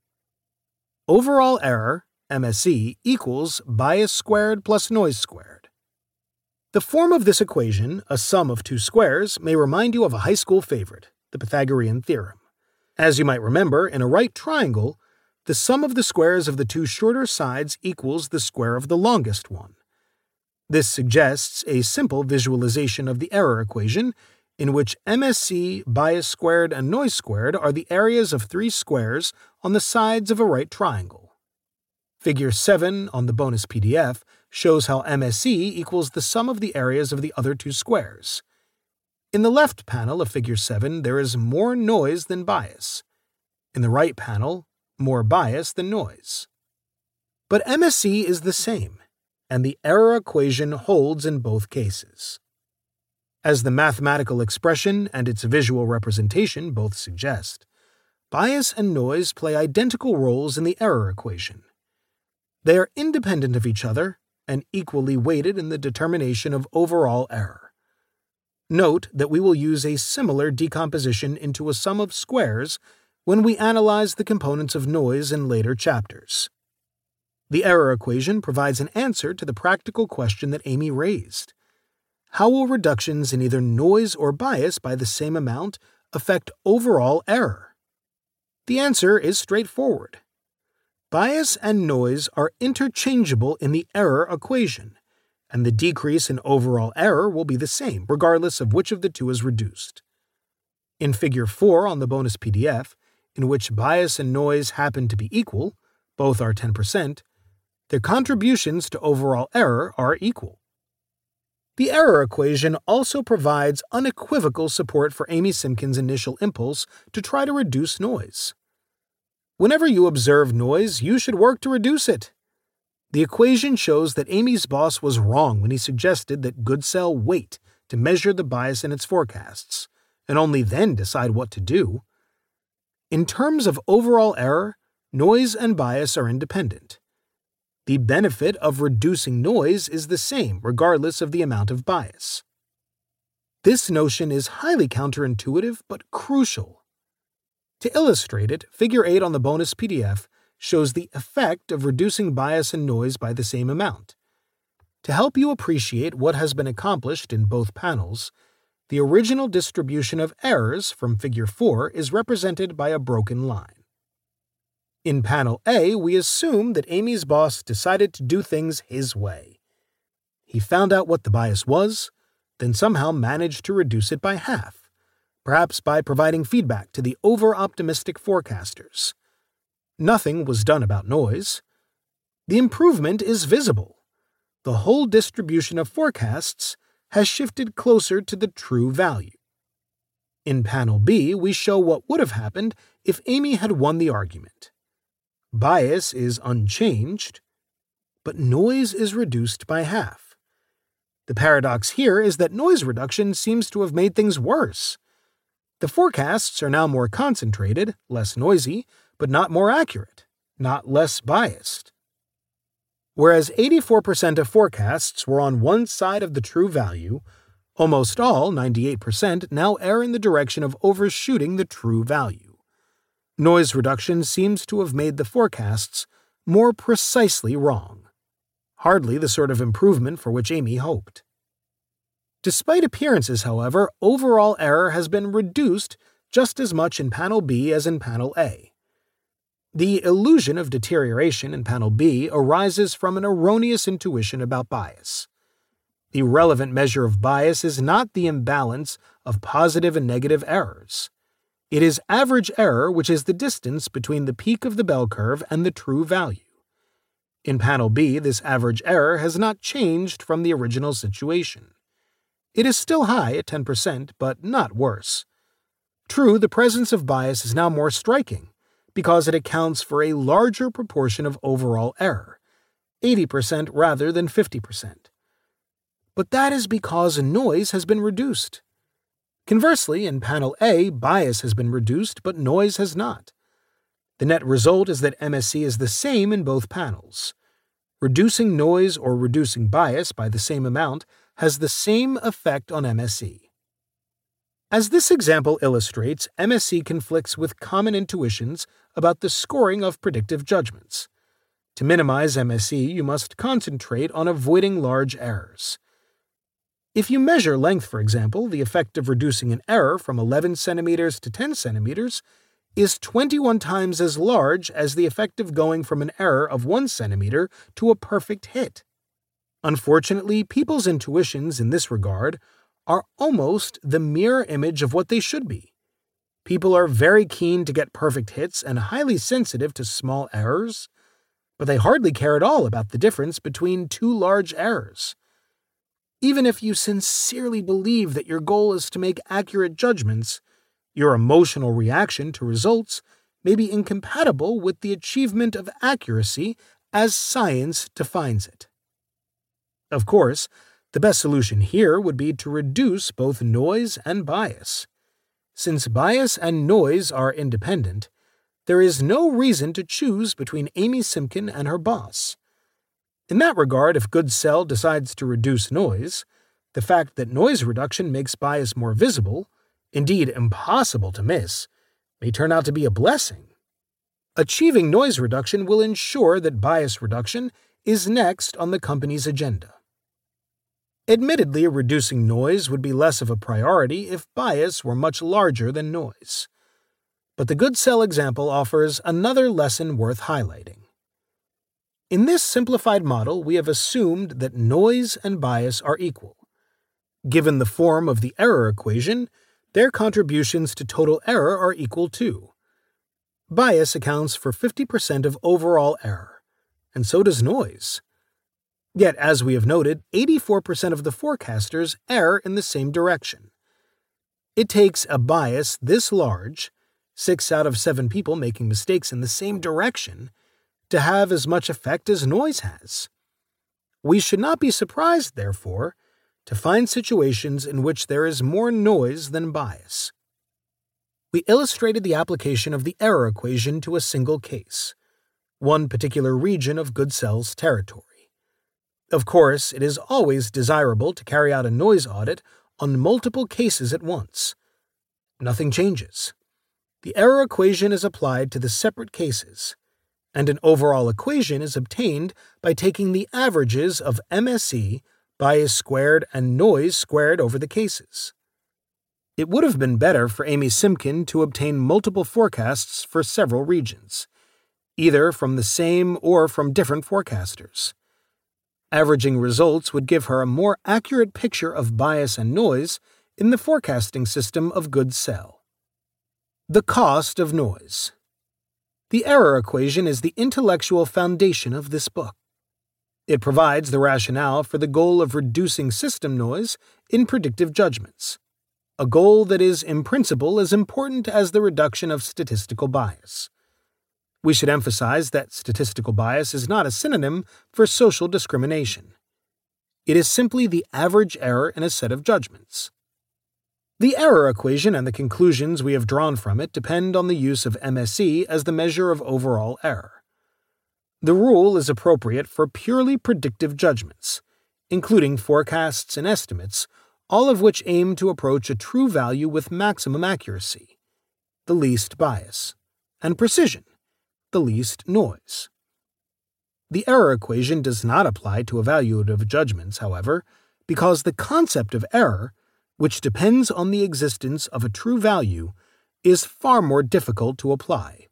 overall error, M S E, equals bias squared plus noise squared. The form of this equation, a sum of two squares, may remind you of a high school favorite, the Pythagorean theorem. As you might remember, in a right triangle, the sum of the squares of the two shorter sides equals the square of the longest one. This suggests a simple visualization of the error equation, in which M S E, bias squared, and noise squared are the areas of three squares on the sides of a right triangle. Figure seven on the bonus P D F shows how M S E equals the sum of the areas of the other two squares. In the left panel of Figure seven, there is more noise than bias. In the right panel, more bias than noise. But M S E is the same, and the error equation holds in both cases. As the mathematical expression and its visual representation both suggest, bias and noise play identical roles in the error equation. They are independent of each other and equally weighted in the determination of overall error. Note that we will use a similar decomposition into a sum of squares when we analyze the components of noise in later chapters. The error equation provides an answer to the practical question that Amy raised. How will reductions in either noise or bias by the same amount affect overall error? The answer is straightforward. Bias and noise are interchangeable in the error equation, and the decrease in overall error will be the same, regardless of which of the two is reduced. In Figure four on the bonus P D F, in which bias and noise happen to be equal, both are ten percent, their contributions to overall error are equal. The error equation also provides unequivocal support for Amy Simkins' initial impulse to try to reduce noise. Whenever you observe noise, you should work to reduce it. The equation shows that Amy's boss was wrong when he suggested that Goodsell wait to measure the bias in its forecasts, and only then decide what to do. In terms of overall error, noise and bias are independent. The benefit of reducing noise is the same regardless of the amount of bias. This notion is highly counterintuitive but crucial. To illustrate it, Figure eight on the bonus P D F shows the effect of reducing bias and noise by the same amount. To help you appreciate what has been accomplished in both panels, the original distribution of errors from Figure four is represented by a broken line. In Panel A, we assume that Amy's boss decided to do things his way. He found out what the bias was, then somehow managed to reduce it by half, perhaps by providing feedback to the over-optimistic forecasters. Nothing was done about noise. The improvement is visible. The whole distribution of forecasts has shifted closer to the true value. In Panel B, we show what would have happened if Amy had won the argument. Bias is unchanged, but noise is reduced by half. The paradox here is that noise reduction seems to have made things worse. The forecasts are now more concentrated, less noisy, but not more accurate, not less biased. Whereas eighty-four percent of forecasts were on one side of the true value, Almost all, ninety-eight percent, now err in the direction of overshooting the true value. Noise reduction seems to have made the forecasts more precisely wrong. Hardly the sort of improvement for which Amy hoped. Despite appearances, however, overall error has been reduced just as much in Panel B as in Panel A. The illusion of deterioration in Panel B arises from an erroneous intuition about bias. The relevant measure of bias is not the imbalance of positive and negative errors. It is average error, which is the distance between the peak of the bell curve and the true value. In Panel B, this average error has not changed from the original situation. It is still high at ten percent, but not worse. True, the presence of bias is now more striking, because it accounts for a larger proportion of overall error, eighty percent rather than fifty percent. But that is because noise has been reduced. Conversely, in Panel A, bias has been reduced, but noise has not. The net result is that M S C is the same in both panels. Reducing noise or reducing bias by the same amount has the same effect on M S C. As this example illustrates, M S C conflicts with common intuitions about the scoring of predictive judgments. To minimize M S C, you must concentrate on avoiding large errors. If you measure length, for example, the effect of reducing an error from eleven centimeters to ten centimeters is twenty-one times as large as the effect of going from an error of one centimeter to a perfect hit. Unfortunately, people's intuitions in this regard are almost the mirror image of what they should be. People are very keen to get perfect hits and highly sensitive to small errors, but they hardly care at all about the difference between two large errors. Even if you sincerely believe that your goal is to make accurate judgments, your emotional reaction to results may be incompatible with the achievement of accuracy as science defines it. Of course, the best solution here would be to reduce both noise and bias. Since bias and noise are independent, there is no reason to choose between Amy Simkin and her boss. In that regard, if Goodsell decides to reduce noise, the fact that noise reduction makes bias more visible, indeed impossible to miss, may turn out to be a blessing. Achieving noise reduction will ensure that bias reduction is next on the company's agenda. Admittedly, reducing noise would be less of a priority if bias were much larger than noise. But the Goodsell example offers another lesson worth highlighting. In this simplified model, we have assumed that noise and bias are equal. Given the form of the error equation, their contributions to total error are equal too. Bias accounts for fifty percent of overall error, and so does noise. Yet, as we have noted, eighty-four percent of the forecasters err in the same direction. It takes a bias this large, six out of seven people making mistakes in the same direction, to have as much effect as noise has. We should not be surprised, therefore, to find situations in which there is more noise than bias. We illustrated the application of the error equation to a single case, one particular region of Goodsell's territory. Of course, it is always desirable to carry out a noise audit on multiple cases at once. Nothing changes. The error equation is applied to the separate cases, and an overall equation is obtained by taking the averages of M S E, bias squared, and noise squared over the cases. It would have been better for Amy Simkin to obtain multiple forecasts for several regions, either from the same or from different forecasters. Averaging results would give her a more accurate picture of bias and noise in the forecasting system of Goodsell. The cost of noise. The error equation is the intellectual foundation of this book. It provides the rationale for the goal of reducing system noise in predictive judgments, a goal that is in principle as important as the reduction of statistical bias. We should emphasize that statistical bias is not a synonym for social discrimination. It is simply the average error in a set of judgments. The error equation and the conclusions we have drawn from it depend on the use of M S E as the measure of overall error. The rule is appropriate for purely predictive judgments, including forecasts and estimates, all of which aim to approach a true value with maximum accuracy, the least bias, and precision, the least noise. The error equation does not apply to evaluative judgments, however, because the concept of error, which depends on the existence of a true value, is far more difficult to apply.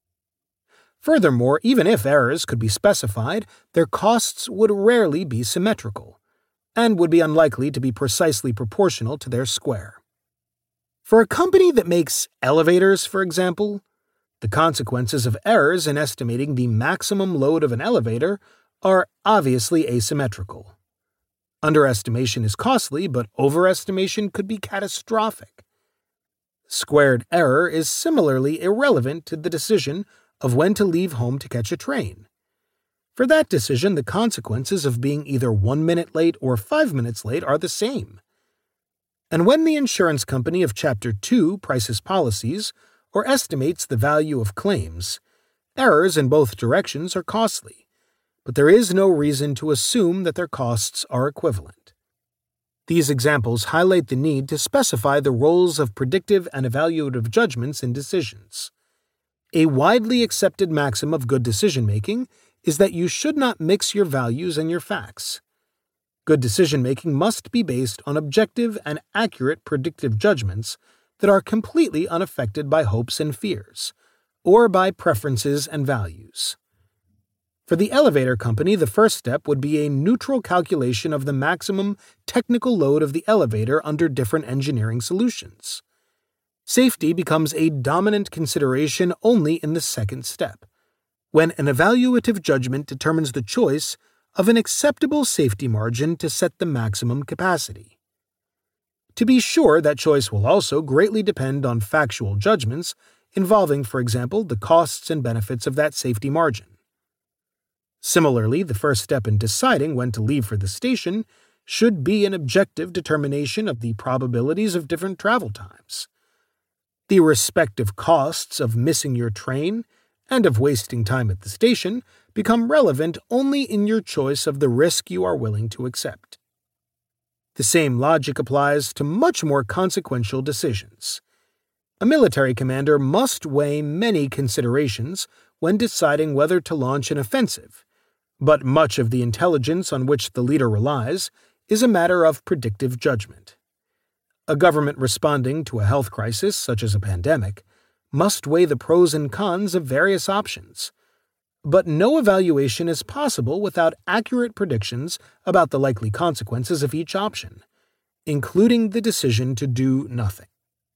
Furthermore, even if errors could be specified, their costs would rarely be symmetrical, and would be unlikely to be precisely proportional to their square. For a company that makes elevators, for example, the consequences of errors in estimating the maximum load of an elevator are obviously asymmetrical. Underestimation is costly, but overestimation could be catastrophic. Squared error is similarly irrelevant to the decision of when to leave home to catch a train. For that decision, the consequences of being either one minute late or five minutes late are the same. And when the insurance company of Chapter two prices policies or estimates the value of claims, errors in both directions are costly, but there is no reason to assume that their costs are equivalent. These examples highlight the need to specify the roles of predictive and evaluative judgments in decisions. A widely accepted maxim of good decision-making is that you should not mix your values and your facts. Good decision-making must be based on objective and accurate predictive judgments that are completely unaffected by hopes and fears, or by preferences and values. For the elevator company, the first step would be a neutral calculation of the maximum technical load of the elevator under different engineering solutions. Safety becomes a dominant consideration only in the second step, when an evaluative judgment determines the choice of an acceptable safety margin to set the maximum capacity. To be sure, that choice will also greatly depend on factual judgments involving, for example, the costs and benefits of that safety margin. Similarly, the first step in deciding when to leave for the station should be an objective determination of the probabilities of different travel times. The respective costs of missing your train and of wasting time at the station become relevant only in your choice of the risk you are willing to accept. The same logic applies to much more consequential decisions. A military commander must weigh many considerations when deciding whether to launch an offensive, but much of the intelligence on which the leader relies is a matter of predictive judgment. A government responding to a health crisis, such as a pandemic, must weigh the pros and cons of various options. But no evaluation is possible without accurate predictions about the likely consequences of each option, including the decision to do nothing.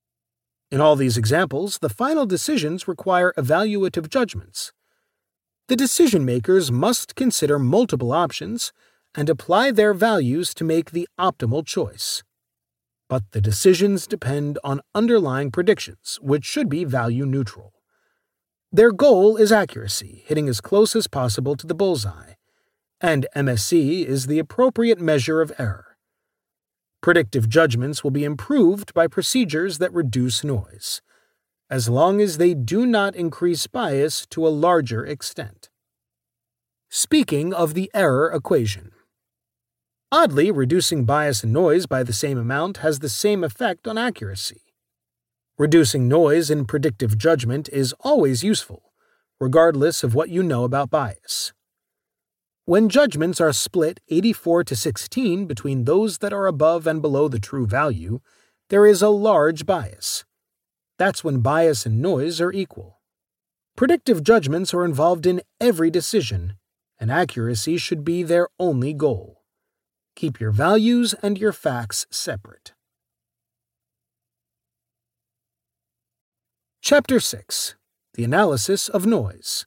In all these examples, the final decisions require evaluative judgments. The decision-makers must consider multiple options and apply their values to make the optimal choice. But the decisions depend on underlying predictions, which should be value-neutral. Their goal is accuracy, hitting as close as possible to the bullseye, and M S C is the appropriate measure of error. Predictive judgments will be improved by procedures that reduce noise, as long as they do not increase bias to a larger extent. Speaking of the error equation. Oddly, reducing bias and noise by the same amount has the same effect on accuracy. Reducing noise in predictive judgment is always useful, regardless of what you know about bias. When judgments are split eighty-four to sixteen between those that are above and below the true value, there is a large bias. That's when bias and noise are equal. Predictive judgments are involved in every decision, and accuracy should be their only goal. Keep your values and your facts separate. Chapter six. The Analysis of Noise.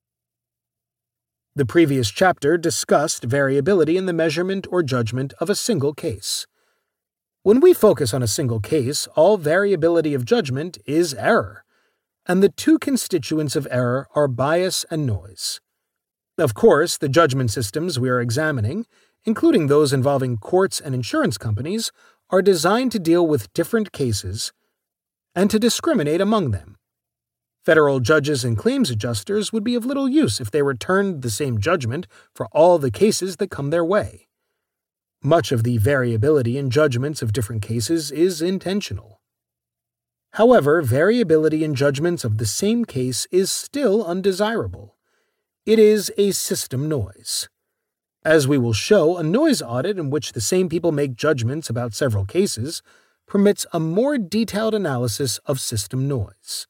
The previous chapter discussed variability in the measurement or judgment of a single case. When we focus on a single case, all variability of judgment is error, and the two constituents of error are bias and noise. Of course, the judgment systems we are examining, including those involving courts and insurance companies, are designed to deal with different cases and to discriminate among them. Federal judges and claims adjusters would be of little use if they returned the same judgment for all the cases that come their way. Much of the variability in judgments of different cases is intentional. However, variability in judgments of the same case is still undesirable. It is a system noise. As we will show, a noise audit in which the same people make judgments about several cases permits a more detailed analysis of system noise.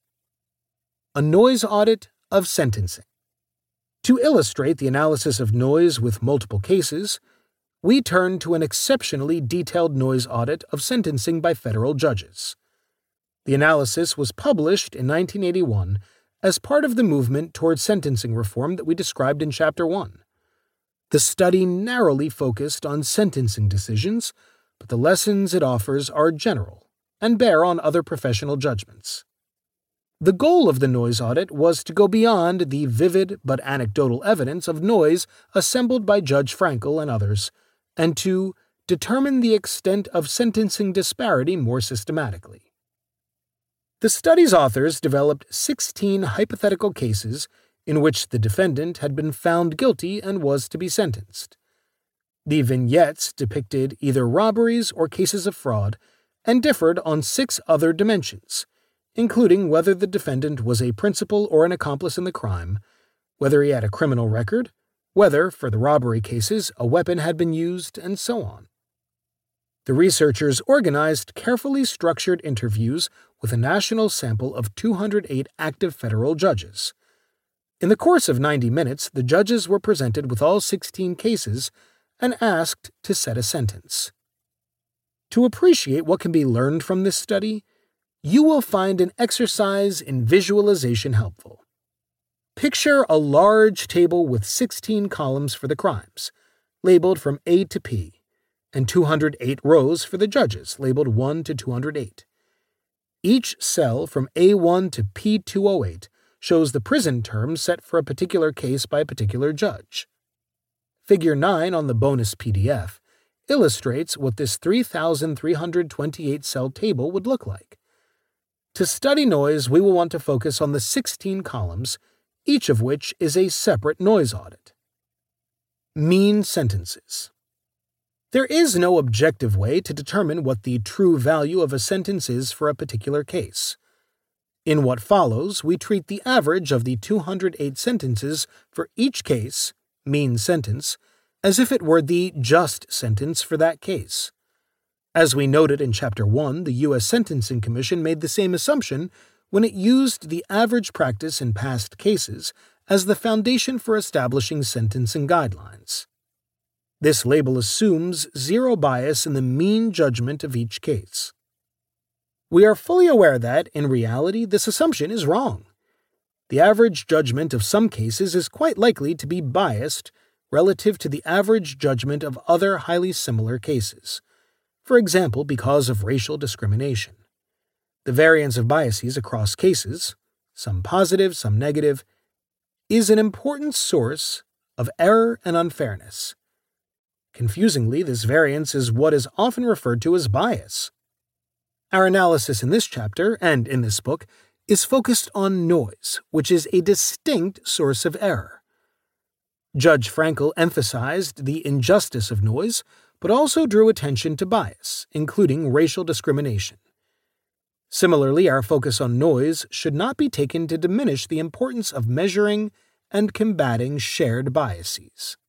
A noise audit of sentencing. To illustrate the analysis of noise with multiple cases, we turn to an exceptionally detailed noise audit of sentencing by federal judges. The analysis was published in nineteen eighty-one as part of the movement toward sentencing reform that we described in Chapter one. The study narrowly focused on sentencing decisions, but the lessons it offers are general and bear on other professional judgments. The goal of the noise audit was to go beyond the vivid but anecdotal evidence of noise assembled by Judge Frankel and others, and to determine the extent of sentencing disparity more systematically. The study's authors developed sixteen hypothetical cases in which the defendant had been found guilty and was to be sentenced. The vignettes depicted either robberies or cases of fraud and differed on six other dimensions, including whether the defendant was a principal or an accomplice in the crime, whether he had a criminal record, whether, for the robbery cases, a weapon had been used, and so on. The researchers organized carefully structured interviews with a national sample of two hundred eight active federal judges. In the course of ninety minutes, the judges were presented with all sixteen cases and asked to set a sentence. To appreciate what can be learned from this study, you will find an exercise in visualization helpful. Picture a large table with sixteen columns for the crimes, labeled from A to P, and two hundred eight rows for the judges, labeled one to two hundred eight. Each cell from A one to P two oh eight shows the prison term set for a particular case by a particular judge. Figure nine on the bonus P D F illustrates what this three thousand three hundred twenty-eight cell table would look like. To study noise, we will want to focus on the sixteen columns, each of which is a separate noise audit. Mean sentences. There is no objective way to determine what the true value of a sentence is for a particular case. In what follows, we treat the average of the two hundred eight sentences for each case, mean sentence, as if it were the just sentence for that case. As we noted in Chapter one, the U S Sentencing Commission made the same assumption when it used the average practice in past cases as the foundation for establishing sentencing guidelines. This label assumes zero bias in the mean judgment of each case. We are fully aware that, in reality, this assumption is wrong. The average judgment of some cases is quite likely to be biased relative to the average judgment of other highly similar cases, for example, because of racial discrimination. The variance of biases across cases, some positive, some negative, is an important source of error and unfairness. Confusingly, this variance is what is often referred to as bias. Our analysis in this chapter, and in this book, is focused on noise, which is a distinct source of error. Judge Frankel emphasized the injustice of noise, but also drew attention to bias, including racial discrimination. Similarly, our focus on noise should not be taken to diminish the importance of measuring and combating shared biases.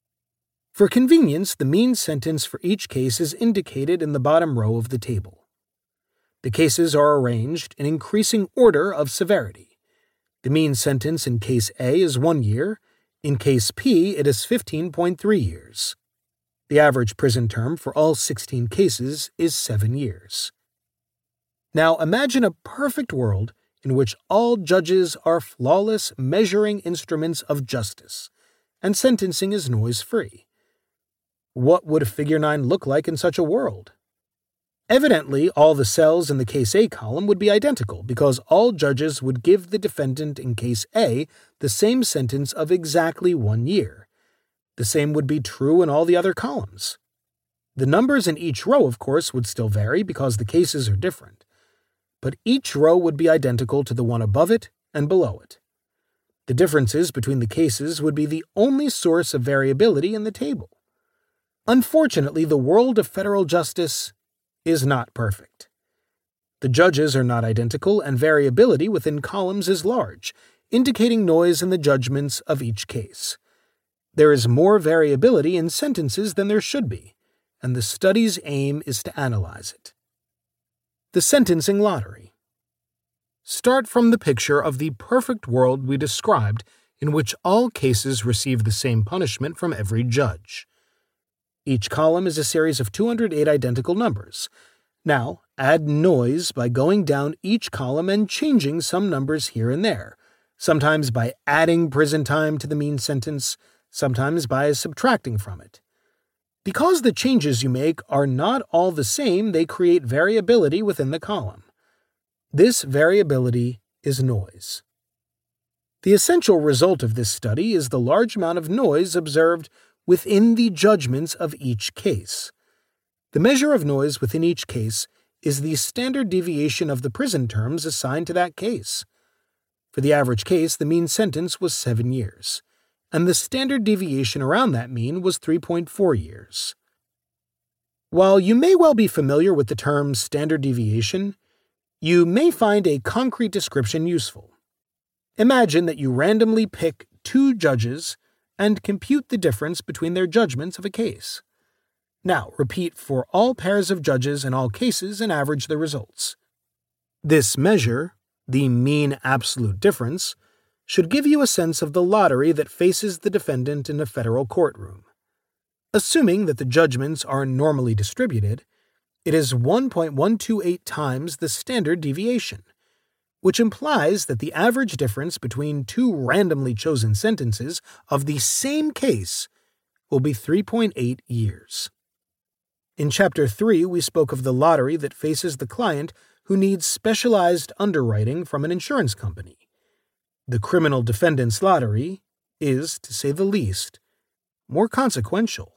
For convenience, the mean sentence for each case is indicated in the bottom row of the table. The cases are arranged in increasing order of severity. The mean sentence in Case A is one year. In Case P, it is fifteen point three years. The average prison term for all sixteen cases is seven years. Now imagine a perfect world in which all judges are flawless measuring instruments of justice, and sentencing is noise-free. What would Figure nine look like in such a world? Evidently, all the cells in the Case A column would be identical because all judges would give the defendant in Case A the same sentence of exactly one year. The same would be true in all the other columns. The numbers in each row, of course, would still vary because the cases are different, but each row would be identical to the one above it and below it. The differences between the cases would be the only source of variability in the table. Unfortunately, the world of federal justice is not perfect. The judges are not identical, and variability within columns is large, indicating noise in the judgments of each case. There is more variability in sentences than there should be, and the study's aim is to analyze it. The sentencing lottery. Start from the picture of the perfect world we described, in which all cases receive the same punishment from every judge. Each column is a series of two hundred eight identical numbers. Now, add noise by going down each column and changing some numbers here and there, sometimes by adding prison time to the mean sentence, sometimes by subtracting from it. Because the changes you make are not all the same, they create variability within the column. This variability is noise. The essential result of this study is the large amount of noise observed within the judgments of each case. The measure of noise within each case is the standard deviation of the prison terms assigned to that case. For the average case, the mean sentence was seven years, and the standard deviation around that mean was three point four years. While you may well be familiar with the term standard deviation, you may find a concrete description useful. Imagine that you randomly pick two judges and compute the difference between their judgments of a case. Now, repeat for all pairs of judges in all cases and average the results. This measure, the mean absolute difference, should give you a sense of the lottery that faces the defendant in a federal courtroom. Assuming that the judgments are normally distributed, it is one point one two eight times the standard deviation, which implies that the average difference between two randomly chosen sentences of the same case will be three point eight years. In Chapter three, we spoke of the lottery that faces the client who needs specialized underwriting from an insurance company. The criminal defendant's lottery is, to say the least, more consequential.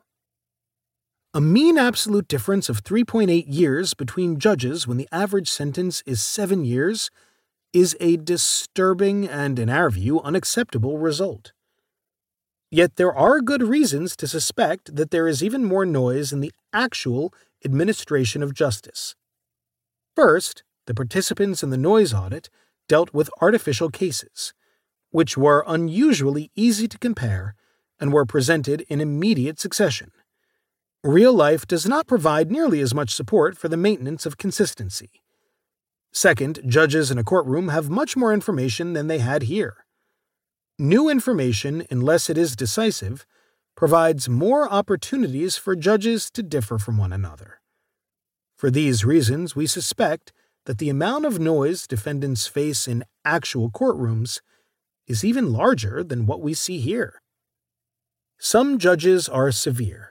A mean absolute difference of three point eight years between judges when the average sentence is seven years is a disturbing and, in our view, unacceptable result. Yet there are good reasons to suspect that there is even more noise in the actual administration of justice. First, the participants in the noise audit dealt with artificial cases, which were unusually easy to compare and were presented in immediate succession. Real life does not provide nearly as much support for the maintenance of consistency. Second, judges in a courtroom have much more information than they had here. New information, unless it is decisive, provides more opportunities for judges to differ from one another. For these reasons, we suspect that the amount of noise defendants face in actual courtrooms is even larger than what we see here. Some judges are severe.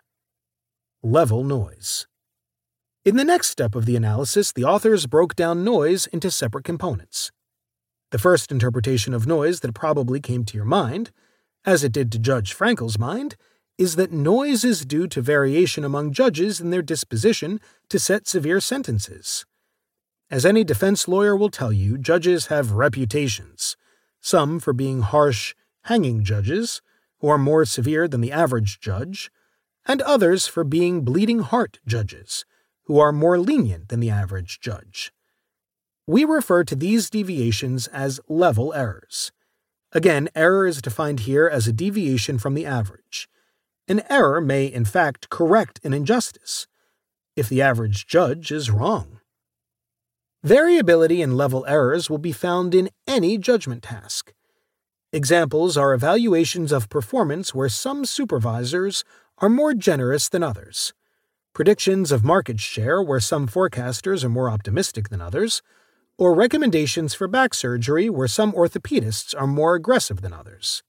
Level noise. In the next step of the analysis, the authors broke down noise into separate components. The first interpretation of noise that probably came to your mind, as it did to Judge Frankel's mind, is that noise is due to variation among judges in their disposition to set severe sentences. As any defense lawyer will tell you, judges have reputations, some for being harsh, hanging judges, who are more severe than the average judge, and others for being bleeding heart judges, who are more lenient than the average judge. We refer to these deviations as level errors. Again, error is defined here as a deviation from the average. An error may, in fact, correct an injustice, if the average judge is wrong. Variability in level errors will be found in any judgment task. Examples are evaluations of performance where some supervisors are more generous than others, predictions of market share where some forecasters are more optimistic than others, or recommendations for back surgery where some orthopedists are more aggressive than others.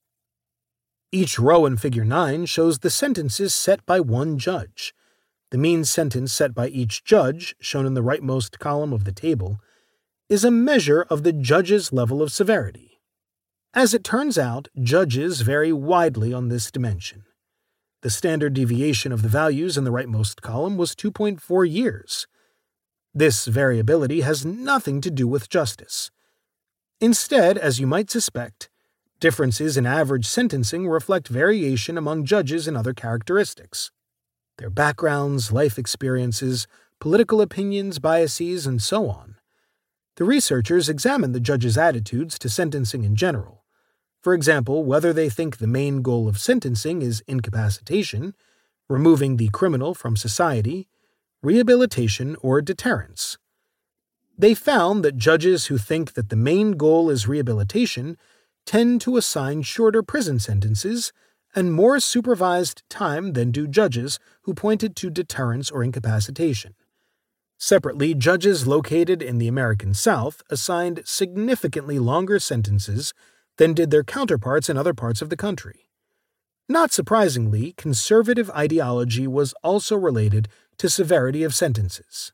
Each row in Figure nine shows the sentences set by one judge. The mean sentence set by each judge, shown in the rightmost column of the table, is a measure of the judge's level of severity. As it turns out, judges vary widely on this dimension. The standard deviation of the values in the rightmost column was two point four years. This variability has nothing to do with justice. Instead, as you might suspect, differences in average sentencing reflect variation among judges and other characteristics. their backgrounds, life experiences, political opinions, biases, and so on. The researchers examined the judges' attitudes to sentencing in general. For example, whether they think the main goal of sentencing is incapacitation, removing the criminal from society, rehabilitation, or deterrence. They found that judges who think that the main goal is rehabilitation tend to assign shorter prison sentences and more supervised time than do judges who pointed to deterrence or incapacitation. Separately, judges located in the American South assigned significantly longer sentences than did their counterparts in other parts of the country. Not surprisingly, conservative ideology was also related to severity of sentences.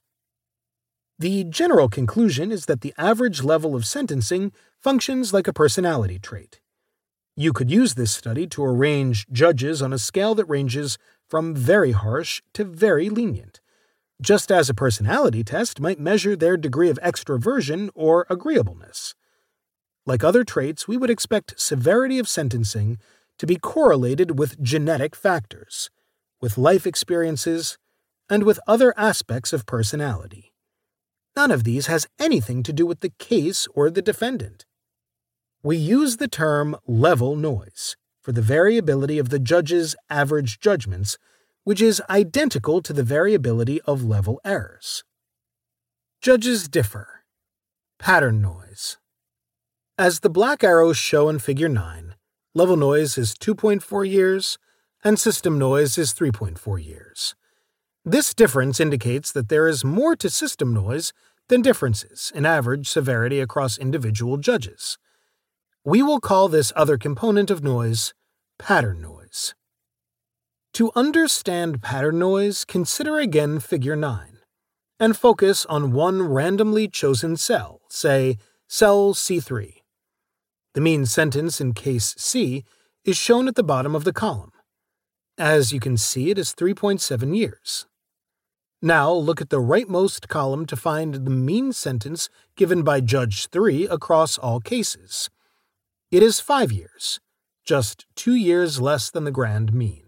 The general conclusion is that the average level of sentencing functions like a personality trait. You could use this study to arrange judges on a scale that ranges from very harsh to very lenient, just as a personality test might measure their degree of extroversion or agreeableness. Like other traits, we would expect severity of sentencing to be correlated with genetic factors, with life experiences, and with other aspects of personality. None of these has anything to do with the case or the defendant. We use the term level noise for the variability of the judge's average judgments, which is identical to the variability of level errors. Judges differ. Pattern noise. As the black arrows show in Figure nine, level noise is two point four years and system noise is three point four years. This difference indicates that there is more to system noise than differences in average severity across individual judges. We will call this other component of noise pattern noise. To understand pattern noise, consider again Figure nine, and focus on one randomly chosen cell, say cell C three. The mean sentence in case C is shown at the bottom of the column. As you can see, it is three point seven years. Now look at the rightmost column to find the mean sentence given by Judge three across all cases. It is five years, just two years less than the grand mean.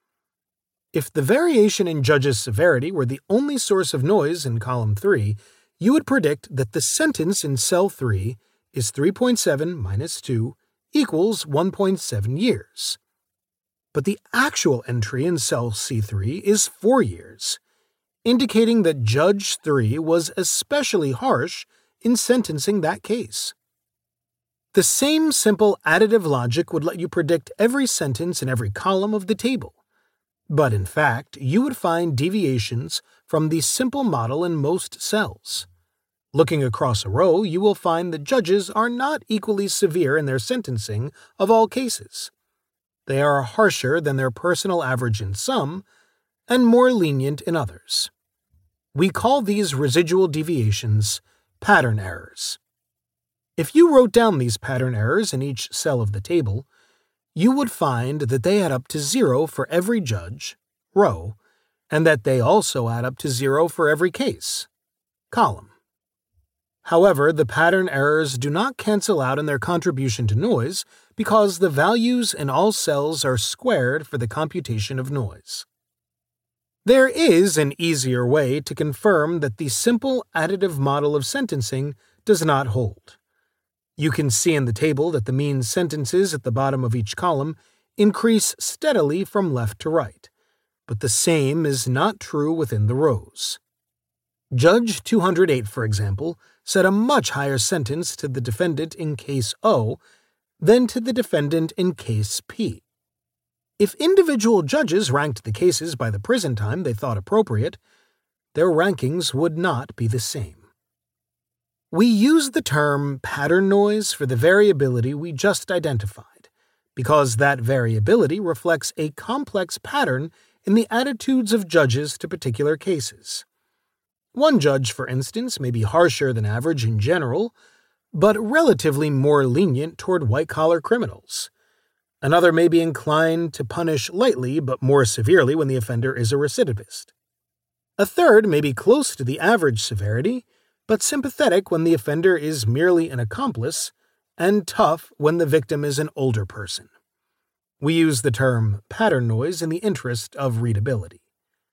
If the variation in judges' severity were the only source of noise in column three, you would predict that the sentence in cell three is three point seven minus two equals one point seven years. But the actual entry in cell C three is four years, indicating that Judge three was especially harsh in sentencing that case. The same simple additive logic would let you predict every sentence in every column of the table. But in fact, you would find deviations from the simple model in most cells. Looking across a row, you will find that judges are not equally severe in their sentencing of all cases. They are harsher than their personal average in some, and more lenient in others. We call these residual deviations pattern errors. If you wrote down these pattern errors in each cell of the table, you would find that they add up to zero for every judge, row, and that they also add up to zero for every case, column. However, the pattern errors do not cancel out in their contribution to noise because the values in all cells are squared for the computation of noise. There is an easier way to confirm that the simple additive model of sentencing does not hold. You can see in the table that the mean sentences at the bottom of each column increase steadily from left to right, but the same is not true within the rows. Judge two hundred eight, for example, set a much higher sentence to the defendant in case O than to the defendant in case P. If individual judges ranked the cases by the prison time they thought appropriate, their rankings would not be the same. We use the term pattern noise for the variability we just identified, because that variability reflects a complex pattern in the attitudes of judges to particular cases. One judge, for instance, may be harsher than average in general, but relatively more lenient toward white-collar criminals. Another may be inclined to punish lightly but more severely when the offender is a recidivist. A third may be close to the average severity, but sympathetic when the offender is merely an accomplice, and tough when the victim is an older person. We use the term pattern noise in the interest of readability.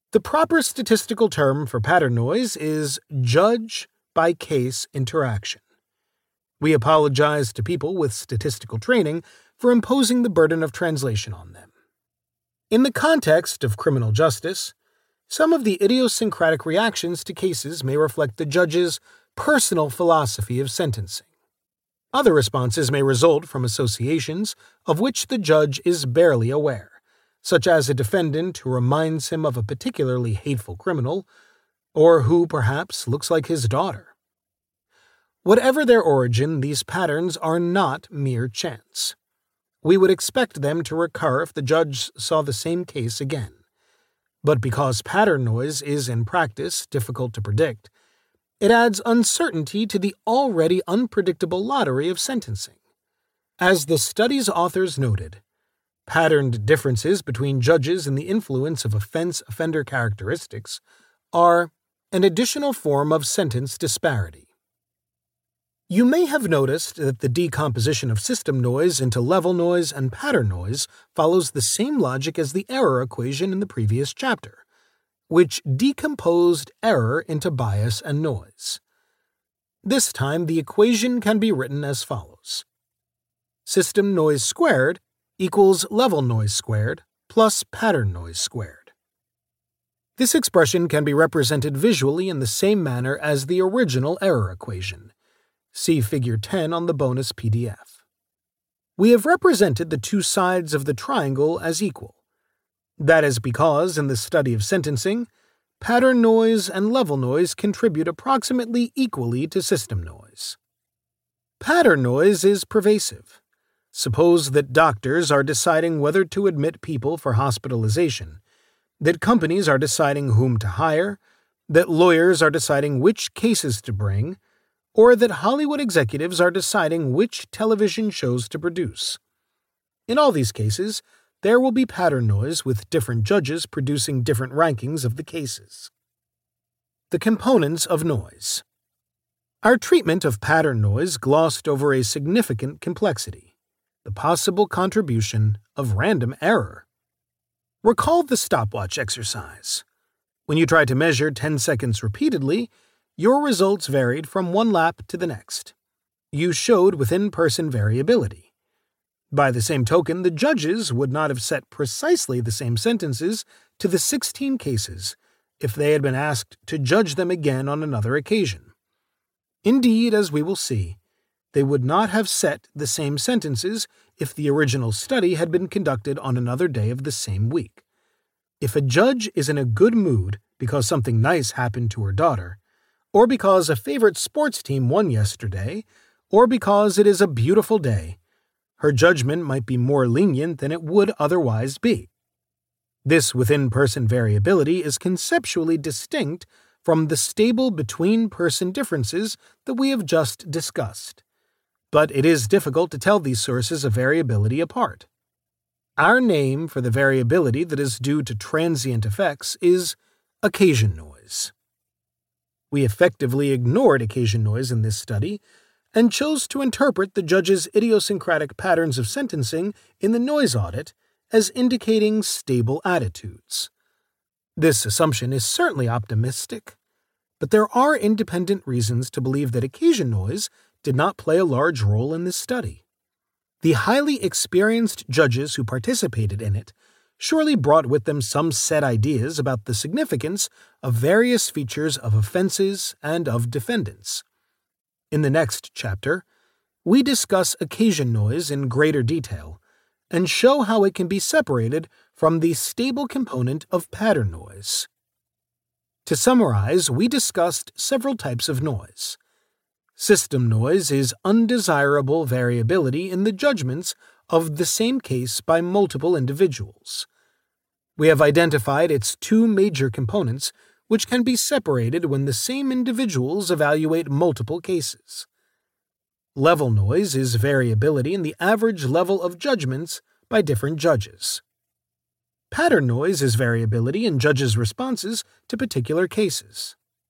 The proper statistical term for pattern noise is judge-by-case interaction. We apologize to people with statistical training for imposing the burden of translation on them. In the context of criminal justice, some of the idiosyncratic reactions to cases may reflect the judge's personal philosophy of sentencing. Other responses may result from associations of which the judge is barely aware, such as a defendant who reminds him of a particularly hateful criminal, or who perhaps looks like his daughter. Whatever their origin, these patterns are not mere chance. We would expect them to recur if the judge saw the same case again. But because pattern noise is in practice difficult to predict, it adds uncertainty to the already unpredictable lottery of sentencing. As the study's authors noted, patterned differences between judges in the influence of offense-offender characteristics are an additional form of sentence disparity. You may have noticed that the decomposition of system noise into level noise and pattern noise follows the same logic as the error equation in the previous chapter, which decomposed error into bias and noise. This time, the equation can be written as follows. System noise squared equals level noise squared plus pattern noise squared. This expression can be represented visually in the same manner as the original error equation. See Figure ten on the bonus P D F. We have represented the two sides of the triangle as equal. That is because, in the study of sentencing, pattern noise and level noise contribute approximately equally to system noise. Pattern noise is pervasive. Suppose that doctors are deciding whether to admit people for hospitalization, that companies are deciding whom to hire, that lawyers are deciding which cases to bring, or that Hollywood executives are deciding which television shows to produce. In all these cases, there will be pattern noise with different judges producing different rankings of the cases. The components of noise. Our treatment of pattern noise glossed over a significant complexity, the possible contribution of random error. Recall the stopwatch exercise. When you tried to measure ten seconds repeatedly, your results varied from one lap to the next. You showed within-person variability. By the same token, the judges would not have set precisely the same sentences to the sixteen cases if they had been asked to judge them again on another occasion. Indeed, as we will see, they would not have set the same sentences if the original study had been conducted on another day of the same week. If a judge is in a good mood because something nice happened to her daughter, or because a favorite sports team won yesterday, or because it is a beautiful day, her judgment might be more lenient than it would otherwise be. This within-person variability is conceptually distinct from the stable between-person differences that we have just discussed, but it is difficult to tell these sources of variability apart. Our name for the variability that is due to transient effects is occasion noise. We effectively ignored occasion noise in this study and chose to interpret the judge's idiosyncratic patterns of sentencing in the noise audit as indicating stable attitudes. This assumption is certainly optimistic, but there are independent reasons to believe that occasion noise did not play a large role in this study. The highly experienced judges who participated in it surely brought with them some set ideas about the significance of various features of offenses and of defendants. In the next chapter, we discuss occasion noise in greater detail and show how it can be separated from the stable component of pattern noise. To summarize, we discussed several types of noise. System noise is undesirable variability in the judgments of the same case by multiple individuals. We have identified its two major components, which can be separated when the same individuals evaluate multiple cases. Level noise is variability in the average level of judgments by different judges. Pattern noise is variability in judges' responses to particular cases.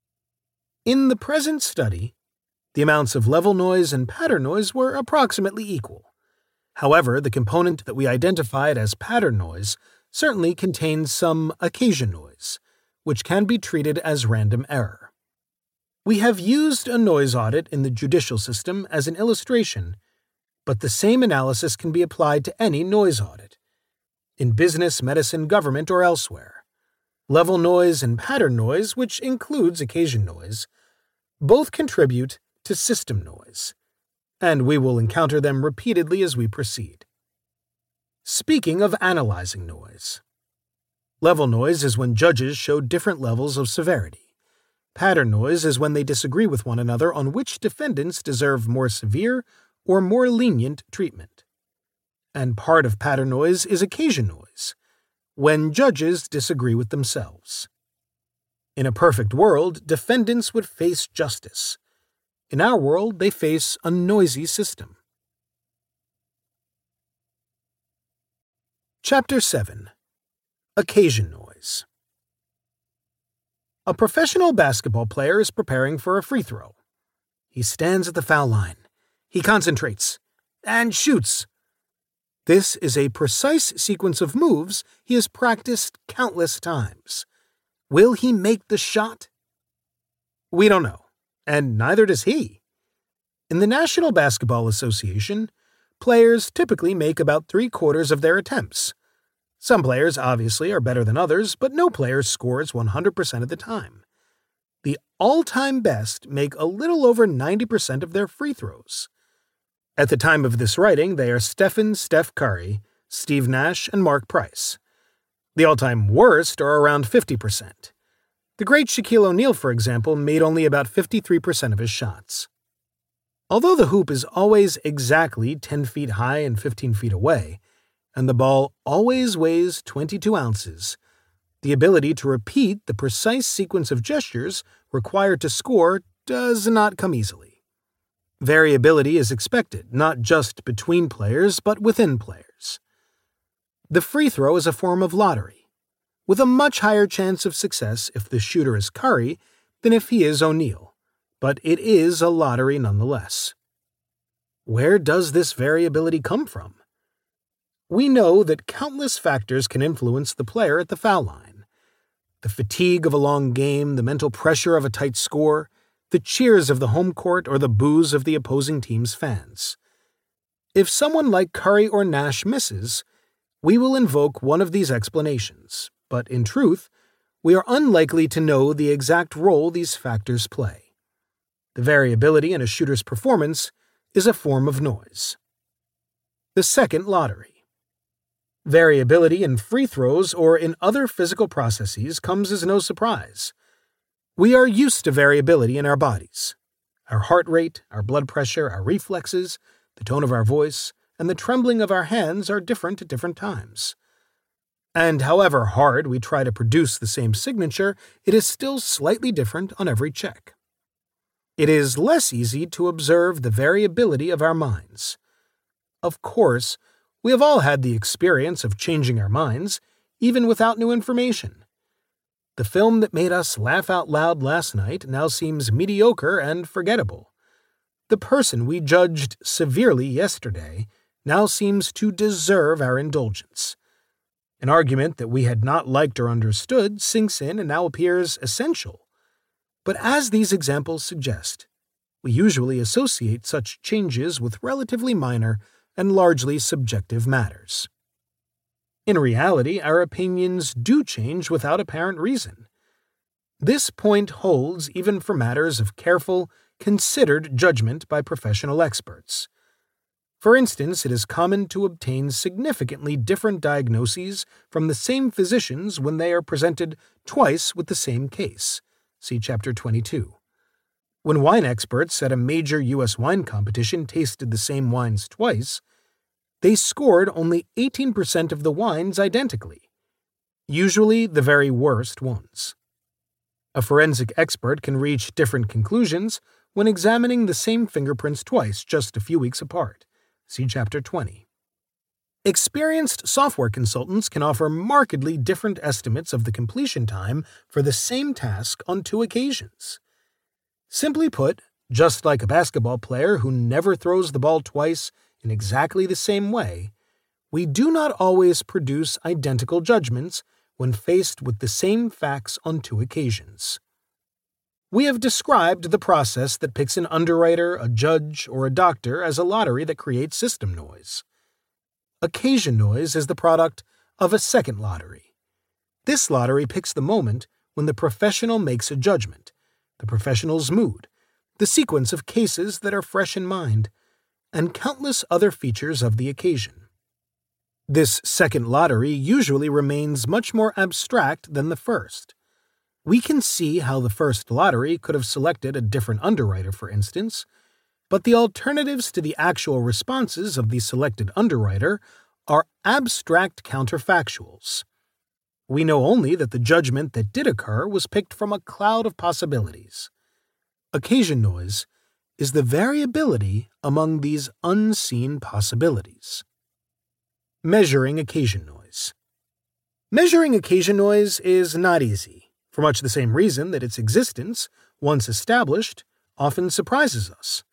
In the present study, the amounts of level noise and pattern noise were approximately equal. However, the component that we identified as pattern noise certainly contains some occasion noise, which can be treated as random error. We have used a noise audit in the judicial system as an illustration, but the same analysis can be applied to any noise audit, in business, medicine, government, or elsewhere. Level noise and pattern noise, which includes occasion noise, both contribute to system noise, and we will encounter them repeatedly as we proceed. Speaking of analyzing noise, level noise is when judges show different levels of severity. Pattern noise is when they disagree with one another on which defendants deserve more severe or more lenient treatment. And part of pattern noise is occasion noise, when judges disagree with themselves. In a perfect world, defendants would face justice. In our world, they face a noisy system. Chapter seven. Occasion Noise. A professional basketball player is preparing for a free throw. He stands at the foul line. He concentrates and shoots. This is a precise sequence of moves he has practiced countless times. Will he make the shot? We don't know, and neither does he. In the National Basketball Association, players typically make about three-quarters of their attempts. Some players obviously are better than others, but no player scores one hundred percent of the time. The all-time best make a little over ninety percent of their free throws. At the time of this writing, they are Stephen Steph Curry, Steve Nash, and Mark Price. The all-time worst are around fifty percent. The great Shaquille O'Neal, for example, made only about fifty-three percent of his shots. Although the hoop is always exactly ten feet high and fifteen feet away, and the ball always weighs twenty-two ounces, the ability to repeat the precise sequence of gestures required to score does not come easily. Variability is expected, not just between players, but within players. The free throw is a form of lottery, with a much higher chance of success if the shooter is Curry than if he is O'Neal, but it is a lottery nonetheless. Where does this variability come from? We know that countless factors can influence the player at the foul line. The fatigue of a long game, the mental pressure of a tight score, the cheers of the home court, or the boos of the opposing team's fans. If someone like Curry or Nash misses, we will invoke one of these explanations, but in truth, we are unlikely to know the exact role these factors play. The variability in a shooter's performance is a form of noise. The second lottery. Variability in free throws or in other physical processes comes as no surprise. We are used to variability in our bodies. Our heart rate, our blood pressure, our reflexes, the tone of our voice, and the trembling of our hands are different at different times. And however hard we try to produce the same signature, it is still slightly different on every check. It is less easy to observe the variability of our minds. Of course, we have all had the experience of changing our minds, even without new information. The film that made us laugh out loud last night now seems mediocre and forgettable. The person we judged severely yesterday now seems to deserve our indulgence. An argument that we had not liked or understood sinks in and now appears essential. But as these examples suggest, we usually associate such changes with relatively minor and largely subjective matters. In reality, our opinions do change without apparent reason. This point holds even for matters of careful, considered judgment by professional experts. For instance, it is common to obtain significantly different diagnoses from the same physicians when they are presented twice with the same case. See Chapter twenty-two. When wine experts at a major U S wine competition tasted the same wines twice, they scored only eighteen percent of the wines identically, usually the very worst ones. A forensic expert can reach different conclusions when examining the same fingerprints twice just a few weeks apart. See Chapter twenty. Experienced software consultants can offer markedly different estimates of the completion time for the same task on two occasions. Simply put, just like a basketball player who never throws the ball twice in exactly the same way, we do not always produce identical judgments when faced with the same facts on two occasions. We have described the process that picks an underwriter, a judge, or a doctor as a lottery that creates system noise. Occasion noise is the product of a second lottery. This lottery picks the moment when the professional makes a judgment, the professional's mood, the sequence of cases that are fresh in mind, and countless other features of the occasion. This second lottery usually remains much more abstract than the first. We can see how the first lottery could have selected a different underwriter, for instance, but the alternatives to the actual responses of the selected underwriter are abstract counterfactuals. We know only that the judgment that did occur was picked from a cloud of possibilities. Occasion noise is the variability among these unseen possibilities. Measuring occasion noise. Measuring occasion noise is not easy, for much the same reason that its existence, once established, often surprises us.